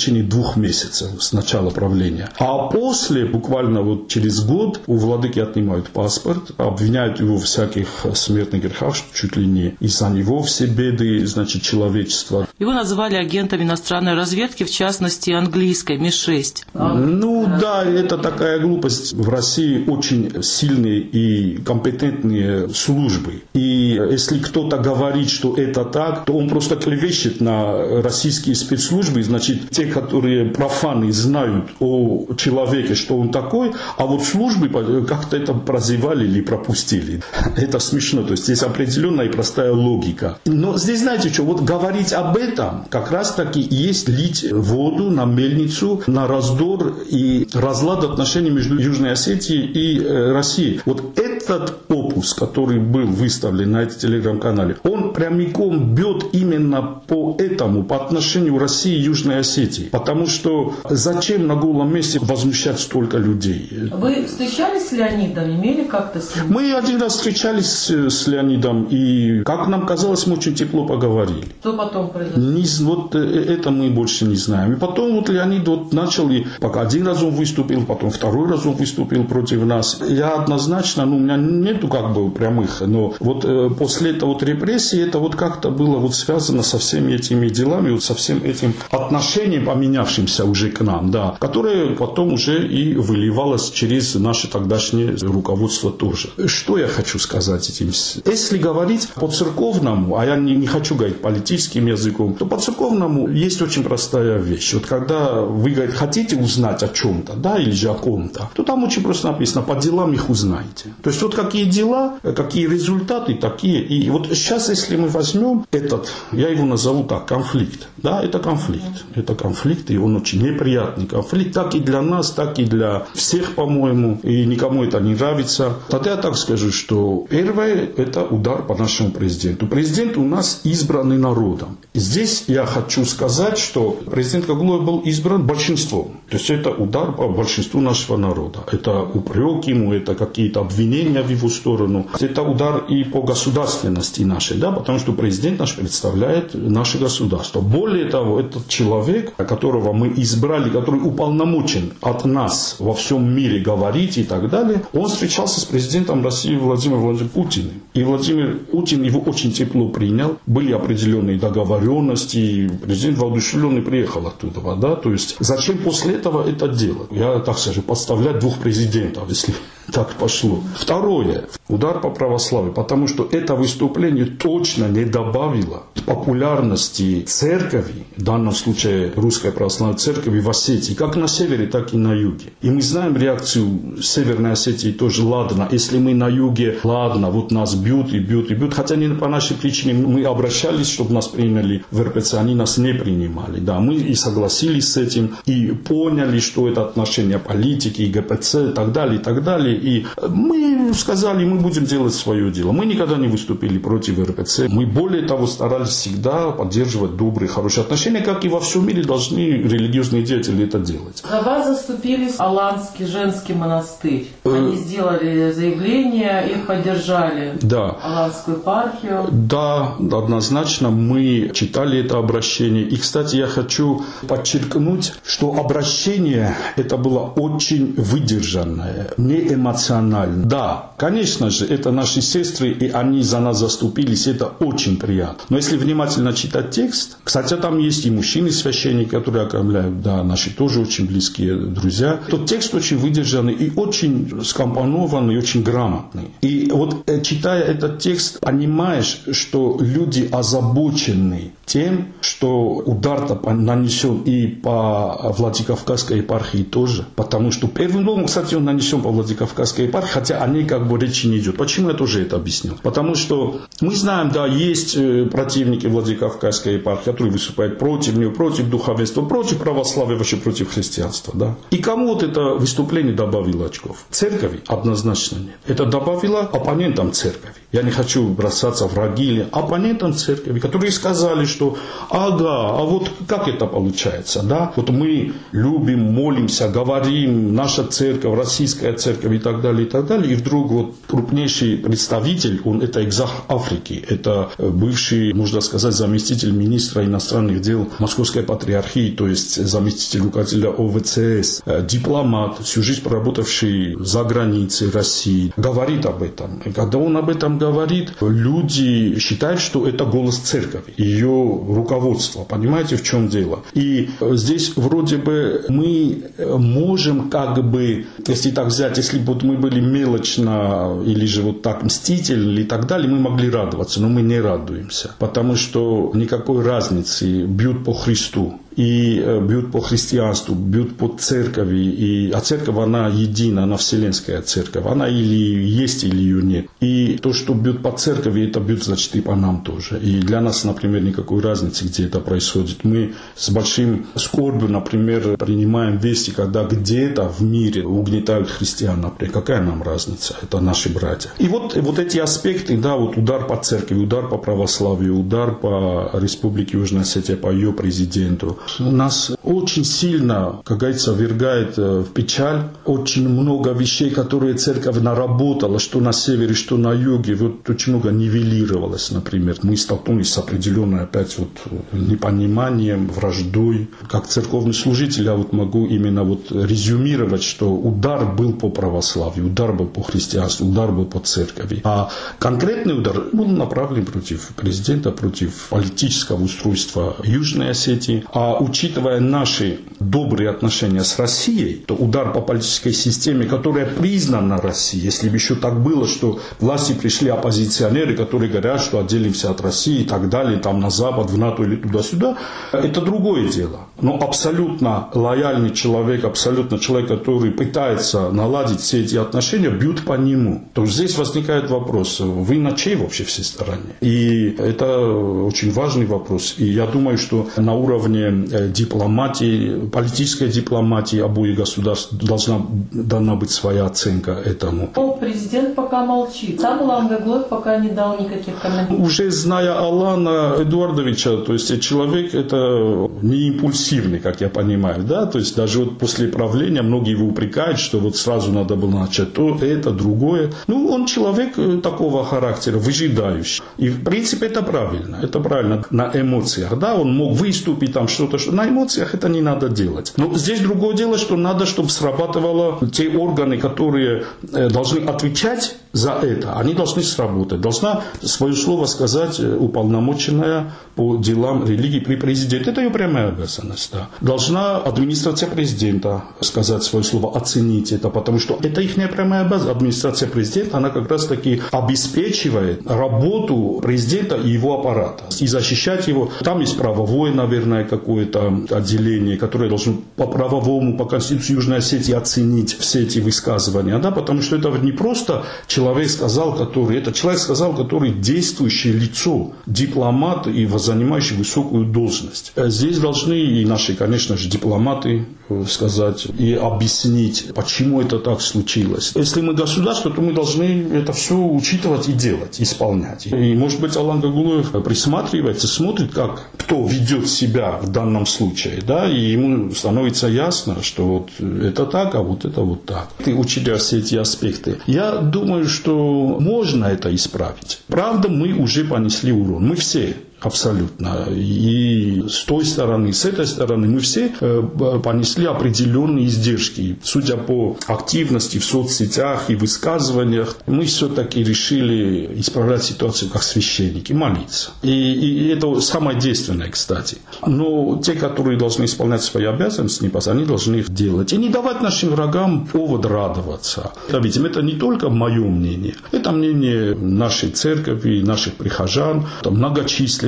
2 месяцев с начала правления. А после, буквально вот через год, у владыки отнимают паспорт, обвиняют его в всяких смертных грехах, чуть ли не из-за него все беды, значит, человечества. Его называли агентом иностранной разведки, в частности, английской, МИ-6. Ну да, это такая глупость. В России очень сильные и компетентные службы. И если кто-то говорит, что это так, то он просто клевещет на российские спецслужбы. Значит, те, которые профаны, знают о человеке, что он такой, а вот службы как-то это прозевали или пропустили. Это смешно. То есть здесь определенная и простая логика. Но здесь, знаете что, вот говорить об этом как раз-таки есть лить воду на мельницу, на раздор и разлад отношений между Южной Осетией и Россией. Вот этот опус, который был выставлен на этом телеграм-канале, он прямиком бьет именно по этому, по отношению России и Южной Осетии. Потому что зачем на голом месте возмущать столько людей? Вы встречались с Леонидом? Имели как-то с ним? Мы один раз встречались с Леонидом, и, как нам казалось, мы очень тепло поговорили. Что потом произошло? Вот это мы больше не знаем. И потом вот Леонид вот начал, и пока один раз он выступил, потом второй раз он выступил против нас. Я однозначно, у меня нету как бы прямых, но вот после этого вот репрессий, это вот как-то было вот связано со всеми этими делами, вот со всем этим отношением, поменявшимся уже к нам, да, которое потом уже и выливалось через наше тогдашнее руководство тоже. Что я хочу сказать этим? Если говорить по церковному, а я не хочу говорить политическим языком, то по церковному есть очень простая вещь. Вот когда вы, говорите, хотите узнать о чем-то, да, или же о ком-то, то там очень просто написано, по делам их узнаете. То есть вот какие дела, какие результаты, такие. И вот сейчас, если мы возьмем этот, я его назову так, конфликт. Да, это конфликт. Это конфликт, и он очень неприятный конфликт. Так и для нас, так и для всех, по-моему. И никому это не нравится. Тогда я так скажу, что первое, это удар по нашему президенту. Президент у нас избранный народом. Здесь я хочу сказать, что президент Кагулов был избран большинством. То есть это удар по большинству нашего народа. Это упрек ему, это какие-то обвинения в его сторону. Это удар и по государственности нашей, да, потому что президент наш представляет наше государство. Более того, этот человек, которого мы избрали, который уполномочен от нас во всем мире говорить и так далее, он встречался с президентом России Владимиром Путиным. И Владимир Путин его очень тепло принял. Были определенные договоренности. Президент воодушевленный приехал оттуда. Да? То есть зачем после этого это делать? Я так скажу, подставлять 2 президентов, если так пошло. Второе. Удар по православию. Потому что это выступление точно не добавило популярности церкви, в данном случае Русской Православной Церкви в Осетии, как на севере, так и на юге. И мы знаем реакцию Северной Осетии тоже, ладно, если мы на юге, ладно, вот нас бьют и бьют и бьют, хотя не по нашей причине мы обращались, чтобы нас приняли в РПЦ, они нас не принимали. Да, мы и согласились с этим, и поняли, что это отношение политики, и ГПЦ, и так далее, и так далее. И мы сказали, мы будем делать свое дело. Мы никогда не выступили против РПЦ. Мы более того старались всегда поддерживать добрые, хорошие отношения, как и во всем мире должны религиозные деятели это делать. За вас заступились Аланский женский монастырь. Они сделали заявление и поддержали Аланскую епархию. Да, однозначно мы читали это обращение. И, кстати, я хочу подчеркнуть, что обращение это было очень выдержанное, не эмоциональное. Да, конечно же, это наши сестры, и они за нас заступились, это очень приятно. Но если внимательно читать текст, кстати, там есть и мужчины-священники, которые окормляют, да, наши тоже очень близкие друзья, тот текст очень выдержанный и очень скомпонованный, и очень грамотный. И вот читая этот текст, понимаешь, что люди озабочены тем, что удар-то нанесен и по Владикавказской епархии тоже, потому что первым делом, кстати, он нанесен по Владикавказской епархии, хотя о ней как бы речи не идет. Почему я тоже это объяснил? Потому что мы знаем, да, есть противники Владикавказской епархии, которые выступают против нее, против духовенства, против православия, вообще против христианства. Да? И кому вот это выступление добавило очков? Церкви? Однозначно нет. Это добавило оппонентам церкви. Я не хочу бросаться в рогили оппонентам церкви, которые сказали, что ага, а вот как это получается, да? Вот мы любим, молимся, говорим, наша церковь, российская церковь и так далее, и вдруг вот крупнейший представитель, это экзарх Африки, это бывший, можно сказать, заместитель министра иностранных дел Московской патриархии, то есть заместитель руководителя ОВЦС, дипломат, всю жизнь проработавший за границей России, говорит об этом. И когда он об этом говорит, люди считают, что это голос церкви, ее руководство. Понимаете, в чем дело? И здесь вроде бы мы можем как бы, если так взять, если бы вот мы были мелочно или же вот так мстительны и так далее, мы могли радоваться, но мы не радуемся, потому что никакой разницы, бьют по Христу. И бьют по христианству, бьют по церкви. А церковь, она едина, она вселенская церковь. Она или есть, или ее нет. И то, что бьют по церкви, это бьют, значит, и по нам тоже. И для нас, например, никакой разницы, где это происходит. Мы с большим скорбью, например, принимаем вести, когда где-то в мире угнетают христиан, например. Какая нам разница? Это наши братья. И вот эти аспекты, да, вот удар по церкви, удар по православию, удар по Республике Южная Осетия, по ее президенту, нас очень сильно, как говорится, ввергает в печаль. Очень много вещей, которые церковь наработала, что на севере, что на юге, вот очень много нивелировалось, например. Мы столкнулись с определенной опять вот непониманием, враждой. Как церковный служитель я вот могу именно вот резюмировать, что удар был по православию, удар был по христианству, удар был по церкви. А конкретный удар был направлен против президента, против политического устройства Южной Осетии. А учитывая наши добрые отношения с Россией, то удар по политической системе, которая признана Россией, если бы еще так было, что к власти пришли оппозиционеры, которые говорят, что отделимся от России и так далее, там на Запад, в НАТО или туда-сюда, это другое дело. Но абсолютно лояльный человек, абсолютно человек, который пытается наладить все эти отношения, бьют по нему. То есть здесь возникает вопрос, вы на чьей вообще всей стороне? И это очень важный вопрос. И я думаю, что на уровне дипломатии, политической дипломатии обоих государств должна быть своя оценка этому. Но президент пока молчит. Сам Лангаглоев пока не дал никаких комментариев. Уже зная Алана Эдуардовича, то есть человек это не импульсивный, как я понимаю, да, то есть даже вот после правления многие его упрекают, что вот сразу надо было начать то, это, другое. Ну, он человек такого характера, выжидающий. И в принципе это правильно на эмоциях, да, он мог выступить там что-то, что на эмоциях это не надо делать. Но здесь другое дело, что надо, чтобы срабатывало те органы, которые должны отвечать за это, они должны сработать. Должна свое слово сказать уполномоченная по делам религии при президенте. Это ее прямая обязанность. Да. Должна администрация президента сказать свое слово, оценить это, потому что это их прямая обязанность. Администрация президента, она как раз таки обеспечивает работу президента и его аппарата. И защищать его. Там есть правовое, наверное, какое-то отделение, которое должно по правовому, по Конституции Южной Осетии оценить все эти высказывания. Да, потому что это не просто человек сказал, который действующее лицо, дипломат и занимающий высокую должность. Здесь должны и наши, конечно же, дипломаты сказать и объяснить, почему это так случилось. Если мы государство, то мы должны это все учитывать и делать, исполнять. И, может быть, Алан Гагулоев присматривается, смотрит, как кто ведет себя в данном случае, да, и ему становится ясно, что вот это так, а вот это вот так. И учитывая все эти аспекты, я думаю, что можно это исправить. Правда, мы уже понесли урон. Мы все. Абсолютно. И с той стороны, и с этой стороны мы все понесли определенные издержки. Судя по активности в соцсетях и высказываниях, мы все-таки решили исправлять ситуацию как священники, молиться. И это самое действенное, кстати. Но те, которые должны исполнять свои обязанности, они должны их делать. И не давать нашим врагам повод радоваться. Видите, это не только мое мнение. Это мнение нашей церкви, наших прихожан, многочисленных.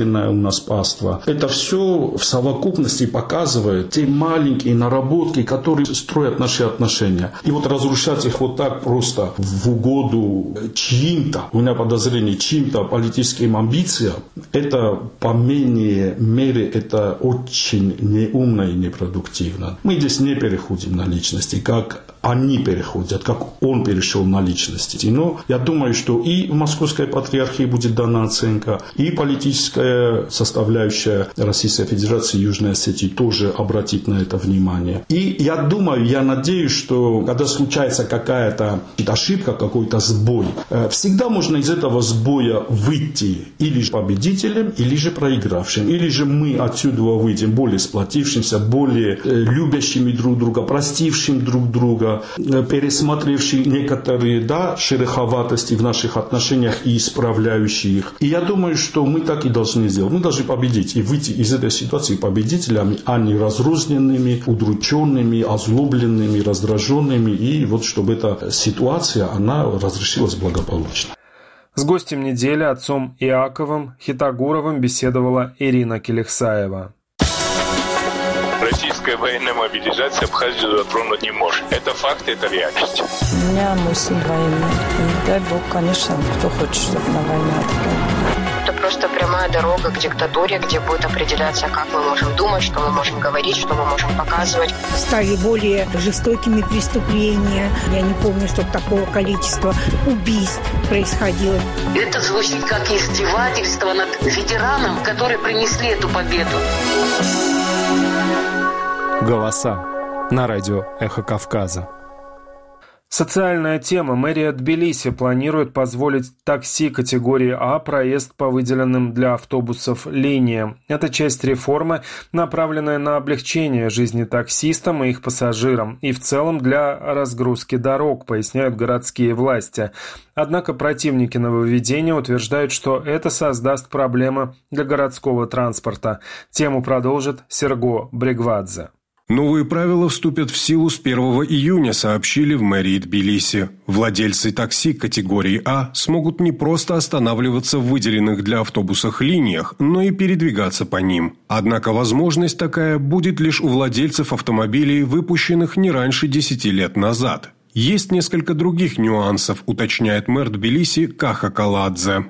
предусмотренное у нас паство. Это все в совокупности показывает те маленькие наработки, которые строят наши отношения. И вот разрушать их вот так просто в угоду чьим-то, у меня подозрение, чьим-то политическим амбициям, это по менее мере, это очень неумно и непродуктивно. Мы здесь не переходим на личности, как они переходят, как он перешел на личности. Но я думаю, что и в Московской патриархии будет дана оценка, и политическая составляющая Российской Федерации и Южной Осетии тоже обратит на это внимание. И я думаю, я надеюсь, что когда случается какая-то ошибка, какой-то сбой, всегда можно из этого сбоя выйти или же победителем, или же проигравшим. Или же мы отсюда выйдем более сплотившимся, более любящими друг друга, простившим друг друга, пересмотревшие некоторые шероховатости в наших отношениях и исправляющие их. И я думаю, что мы так и должны сделать. Мы должны победить и выйти из этой ситуации победителями, а не разрозненными, удрученными, озлобленными, раздраженными. И вот чтобы эта ситуация, она разрешилась благополучно. С гостем недели, отцом Иаковом Хитагуровым, беседовала Ирина Келехсаева. Российская военная мобилизация Абхазию затронуть не может. Это факт, это реальность. У меня мой сын военный. И дай Бог, конечно, кто хочет, чтобы на войну отправили. Это просто прямая дорога к диктатуре, где будет определяться, как мы можем думать, что мы можем говорить, что мы можем показывать. Стали более жестокими преступления. Я не помню, чтобы такого количества убийств происходило. Это звучит как издевательство над ветераном, которые принесли эту победу. Голоса на радио «Эхо Кавказа». Социальная тема. Мэрия Тбилиси планирует позволить такси категории А проезд по выделенным для автобусов линиям. Это часть реформы, направленная на облегчение жизни таксистам и их пассажирам, и в целом для разгрузки дорог, поясняют городские власти. Однако противники нововведения утверждают, что это создаст проблемы для городского транспорта. Тему продолжит Серго Брегвадзе. Новые правила вступят в силу с 1 июня, сообщили в мэрии Тбилиси. Владельцы такси категории А смогут не просто останавливаться в выделенных для автобусов линиях, но и передвигаться по ним. Однако возможность такая будет лишь у владельцев автомобилей, выпущенных не раньше 10 лет назад. Есть несколько других нюансов, уточняет мэр Тбилиси Каха Каладзе.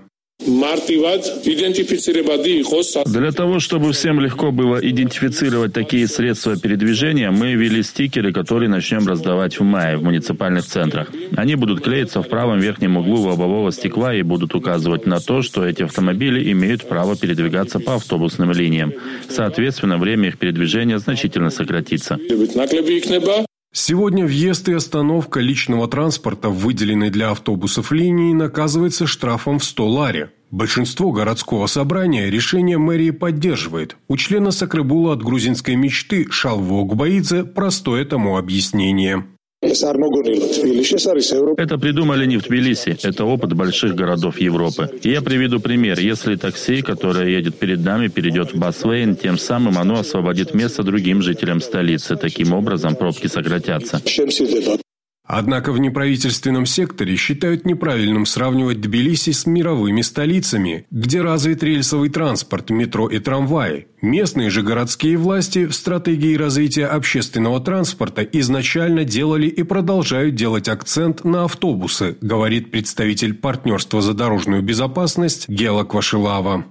Для того, чтобы всем легко было идентифицировать такие средства передвижения, мы ввели стикеры, которые начнем раздавать в мае в муниципальных центрах. Они будут клеиться в правом верхнем углу лобового стекла и будут указывать на то, что эти автомобили имеют право передвигаться по автобусным линиям. Соответственно, время их передвижения значительно сократится. Сегодня въезд и остановка личного транспорта в выделенной для автобусов линии наказывается штрафом в 100 лари. Большинство городского собрания решение мэрии поддерживает. У члена Сакребула от грузинской мечты Шалво Гбаидзе простое тому объяснение. Это придумали не в Тбилиси, это опыт больших городов Европы. И я приведу пример. Если такси, которое едет перед нами, перейдет в Басвейн, тем самым оно освободит место другим жителям столицы. Таким образом, пробки сократятся. Однако в неправительственном секторе считают неправильным сравнивать Тбилиси с мировыми столицами, где развит рельсовый транспорт, метро и трамваи. Местные же городские власти в стратегии развития общественного транспорта изначально делали и продолжают делать акцент на автобусы, говорит представитель партнерства за дорожную безопасность Гела Квашилава.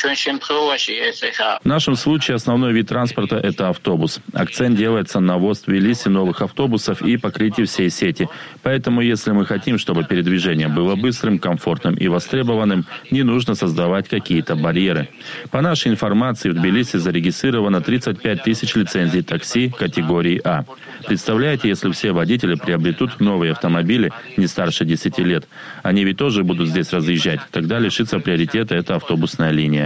В нашем случае основной вид транспорта – это автобус. Акцент делается на ввоз в Тбилиси новых автобусов и покрытие всей сети. Поэтому, если мы хотим, чтобы передвижение было быстрым, комфортным и востребованным, не нужно создавать какие-то барьеры. По нашей информации, в Тбилиси зарегистрировано 35 тысяч лицензий такси категории А. Представляете, если все водители приобретут новые автомобили не старше 10 лет, они ведь тоже будут здесь разъезжать, тогда лишится приоритета эта автобусная линия.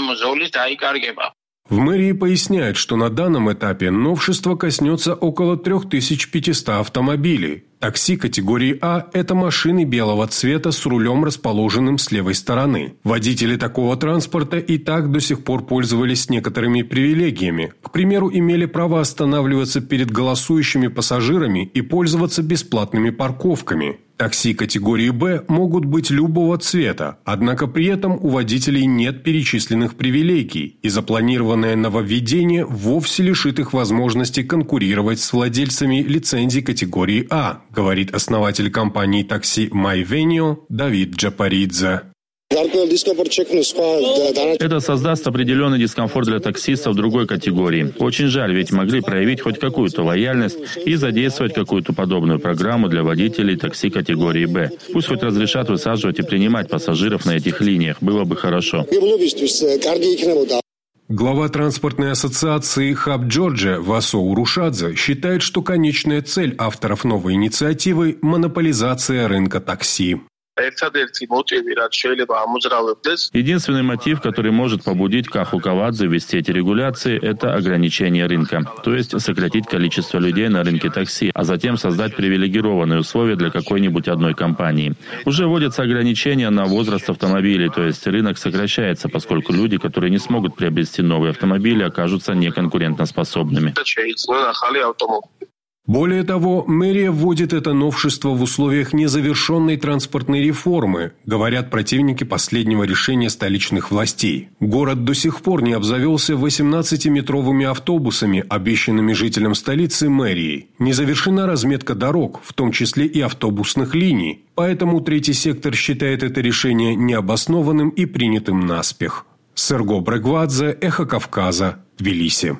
В мэрии поясняют, что на данном этапе новшество коснется около 3500 автомобилей. Такси категории А – это машины белого цвета с рулем, расположенным с левой стороны. Водители такого транспорта и так до сих пор пользовались некоторыми привилегиями. К примеру, имели право останавливаться перед голосующими пассажирами и пользоваться бесплатными парковками. Такси категории «Б» могут быть любого цвета, однако при этом у водителей нет перечисленных привилегий, и запланированное нововведение вовсе лишит их возможности конкурировать с владельцами лицензий категории «А», говорит основатель компании такси MyVenue Давид Джапаридзе. Это создаст определенный дискомфорт для таксистов другой категории. Очень жаль, ведь могли проявить хоть какую-то лояльность и задействовать какую-то подобную программу для водителей такси категории «Б». Пусть хоть разрешат высаживать и принимать пассажиров на этих линиях. Было бы хорошо. Глава транспортной ассоциации «Хаб Джорджия» Васо Урушадзе считает, что конечная цель авторов новой инициативы – монополизация рынка такси. Единственный мотив, который может побудить Каху Кавадзе ввести эти регуляции, это ограничение рынка, то есть сократить количество людей на рынке такси, а затем создать привилегированные условия для какой-нибудь одной компании. Уже вводятся ограничения на возраст автомобилей, то есть рынок сокращается, поскольку люди, которые не смогут приобрести новые автомобили, окажутся неконкурентоспособными. Более того, мэрия вводит это новшество в условиях незавершенной транспортной реформы, говорят противники последнего решения столичных властей. Город до сих пор не обзавелся 18-метровыми автобусами, обещанными жителям столицы мэрией. Не завершена разметка дорог, в том числе и автобусных линий. Поэтому третий сектор считает это решение необоснованным и принятым наспех. Серго Брегвадзе, Эхо Кавказа, Тбилиси.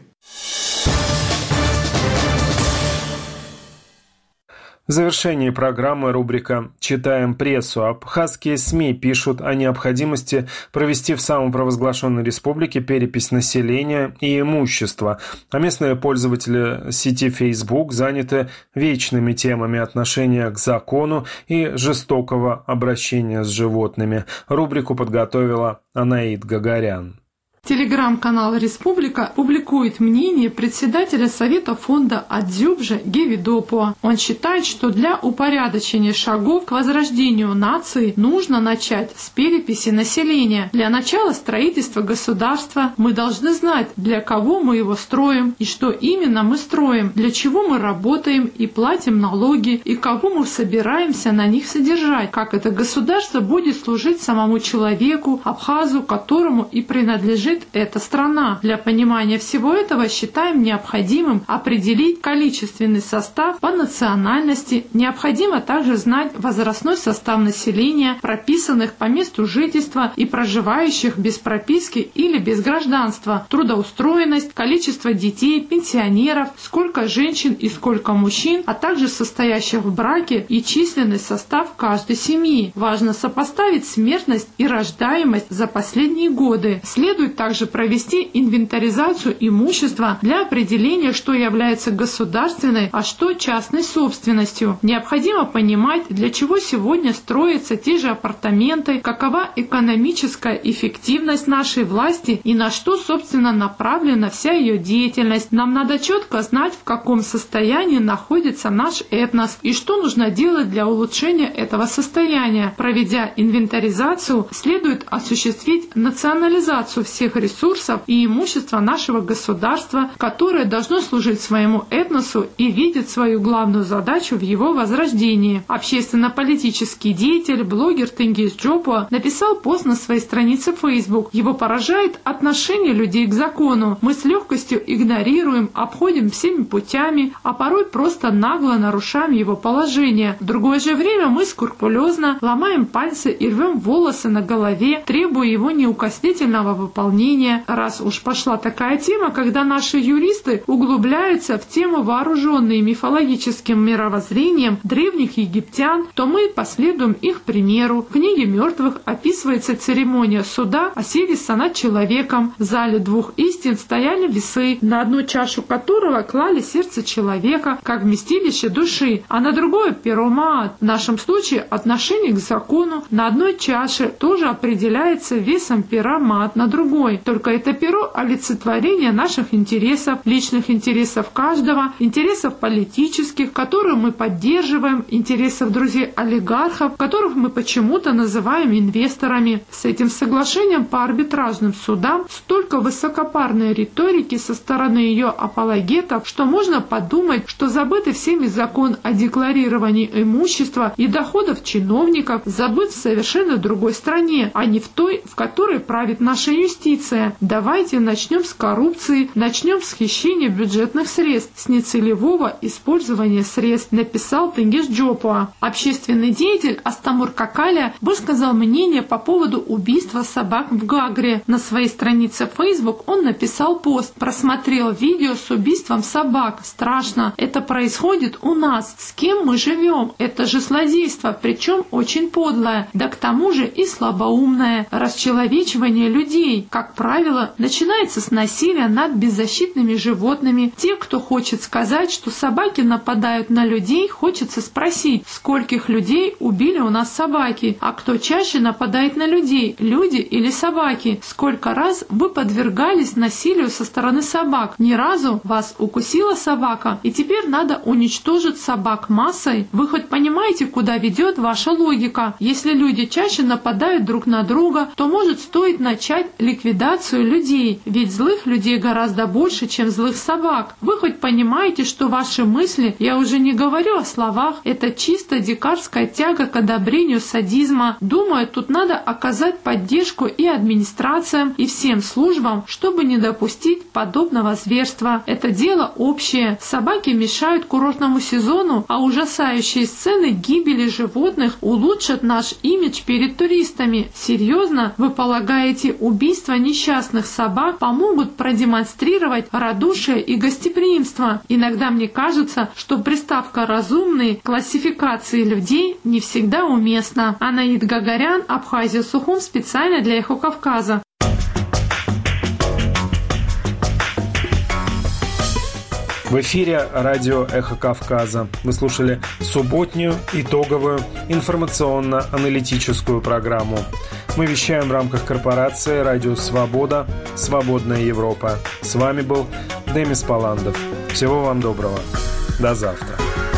В завершении программы рубрика «Читаем прессу». Абхазские СМИ пишут о необходимости провести в самопровозглашенной республике перепись населения и имущества, а местные пользователи сети Facebook заняты вечными темами отношения к закону и жестокого обращения с животными. Рубрику подготовила Анаид Гагарян. Телеграм-канал «Республика» публикует мнение председателя Совета фонда Адзюбжа Гевидопуа. Он считает, что для упорядочения шагов к возрождению нации нужно начать с переписи населения. Для начала строительства государства мы должны знать, для кого мы его строим и что именно мы строим, для чего мы работаем и платим налоги, и кого мы собираемся на них содержать, как это государство будет служить самому человеку, абхазу, которому и принадлежит эта страна. Для понимания всего этого считаем необходимым определить количественный состав по национальности. Необходимо также знать возрастной состав населения, прописанных по месту жительства и проживающих без прописки или без гражданства, трудоустроенность, количество детей, пенсионеров, сколько женщин и сколько мужчин, а также состоящих в браке и численный состав каждой семьи. Важно сопоставить смертность и рождаемость за последние годы. Следует также провести инвентаризацию имущества для определения, что является государственной, а что частной собственностью. Необходимо понимать, для чего сегодня строятся те же апартаменты, какова экономическая эффективность нашей власти и на что, собственно, направлена вся ее деятельность. Нам надо четко знать, в каком состоянии находится наш этнос и что нужно делать для улучшения этого состояния. Проведя инвентаризацию, следует осуществить национализацию всех ресурсов и имущества нашего государства, которое должно служить своему этносу и видит свою главную задачу в его возрождении. Общественно-политический деятель, блогер Тенгиз Джопуа написал пост на своей странице Facebook. Его поражает отношение людей к закону. Мы с легкостью игнорируем, обходим всеми путями, а порой просто нагло нарушаем его положение. В другое же время мы скрупулезно ломаем пальцы и рвем волосы на голове, требуя его неукоснительного выполнения. Раз уж пошла такая тема, когда наши юристы углубляются в тему, вооруженные мифологическим мировоззрением древних египтян, то мы последуем их примеру. В книге мертвых описывается церемония суда Осириса над человеком. В зале двух истин стояли весы, на одну чашу которого клали сердце человека, как вместилище души, а на другое перо Маат. В нашем случае отношение к закону на одной чаше тоже определяется весом пера Маат на другой. пером, только это перо – олицетворение наших интересов, личных интересов каждого, интересов политических, которые мы поддерживаем, интересов друзей-олигархов, которых мы почему-то называем инвесторами. С этим соглашением по арбитражным судам столько высокопарной риторики со стороны ее апологетов, что можно подумать, что забытый всеми закон о декларировании имущества и доходов чиновников забыт в совершенно другой стране, а не в той, в которой правит наша юстиция. Давайте начнем с коррупции, начнем с хищения бюджетных средств, с нецелевого использования средств, написал Тенгиз Джопуа. Общественный деятель Астамур Какаля высказал мнение по поводу убийства собак в Гагре. На своей странице Facebook он написал пост: «Просмотрел видео с убийством собак. Страшно. Это происходит у нас. С кем мы живем? Это же злодейство, причем очень подлое. Да к тому же и слабоумное. Расчеловечивание людей, как правило, начинается с насилия над беззащитными животными. Те, кто хочет сказать, что собаки нападают на людей, хочется спросить, скольких людей убили у нас собаки, а кто чаще нападает на людей, люди или собаки? Сколько раз вы подвергались насилию со стороны собак? Ни разу вас укусила собака, и теперь надо уничтожить собак массой? Вы хоть понимаете, куда ведет ваша логика? Если люди чаще нападают друг на друга, то может стоит начать ликвидацию людей, ведь злых людей гораздо больше, чем злых собак. Вы хоть понимаете, что ваши мысли, я уже не говорю о словах, это чисто дикарская тяга к одобрению садизма. Думаю, тут надо оказать поддержку и администрациям, и всем службам, чтобы не допустить подобного зверства. Это дело общее. Собаки мешают курортному сезону, а ужасающие сцены гибели животных улучшат наш имидж перед туристами. Серьезно? Вы полагаете, убийства несчастных собак помогут продемонстрировать радушие и гостеприимство? Иногда мне кажется, что приставка «разумные» классификации людей не всегда уместна. Анаид Гагарян, Абхазия, Сухум, специально для «Эхо Кавказа». В эфире радио «Эхо Кавказа». Вы слушали субботнюю, итоговую, информационно-аналитическую программу. Мы вещаем в рамках корпорации «Радио Свобода. Свободная Европа». С вами был Демис Паландов. Всего вам доброго. До завтра.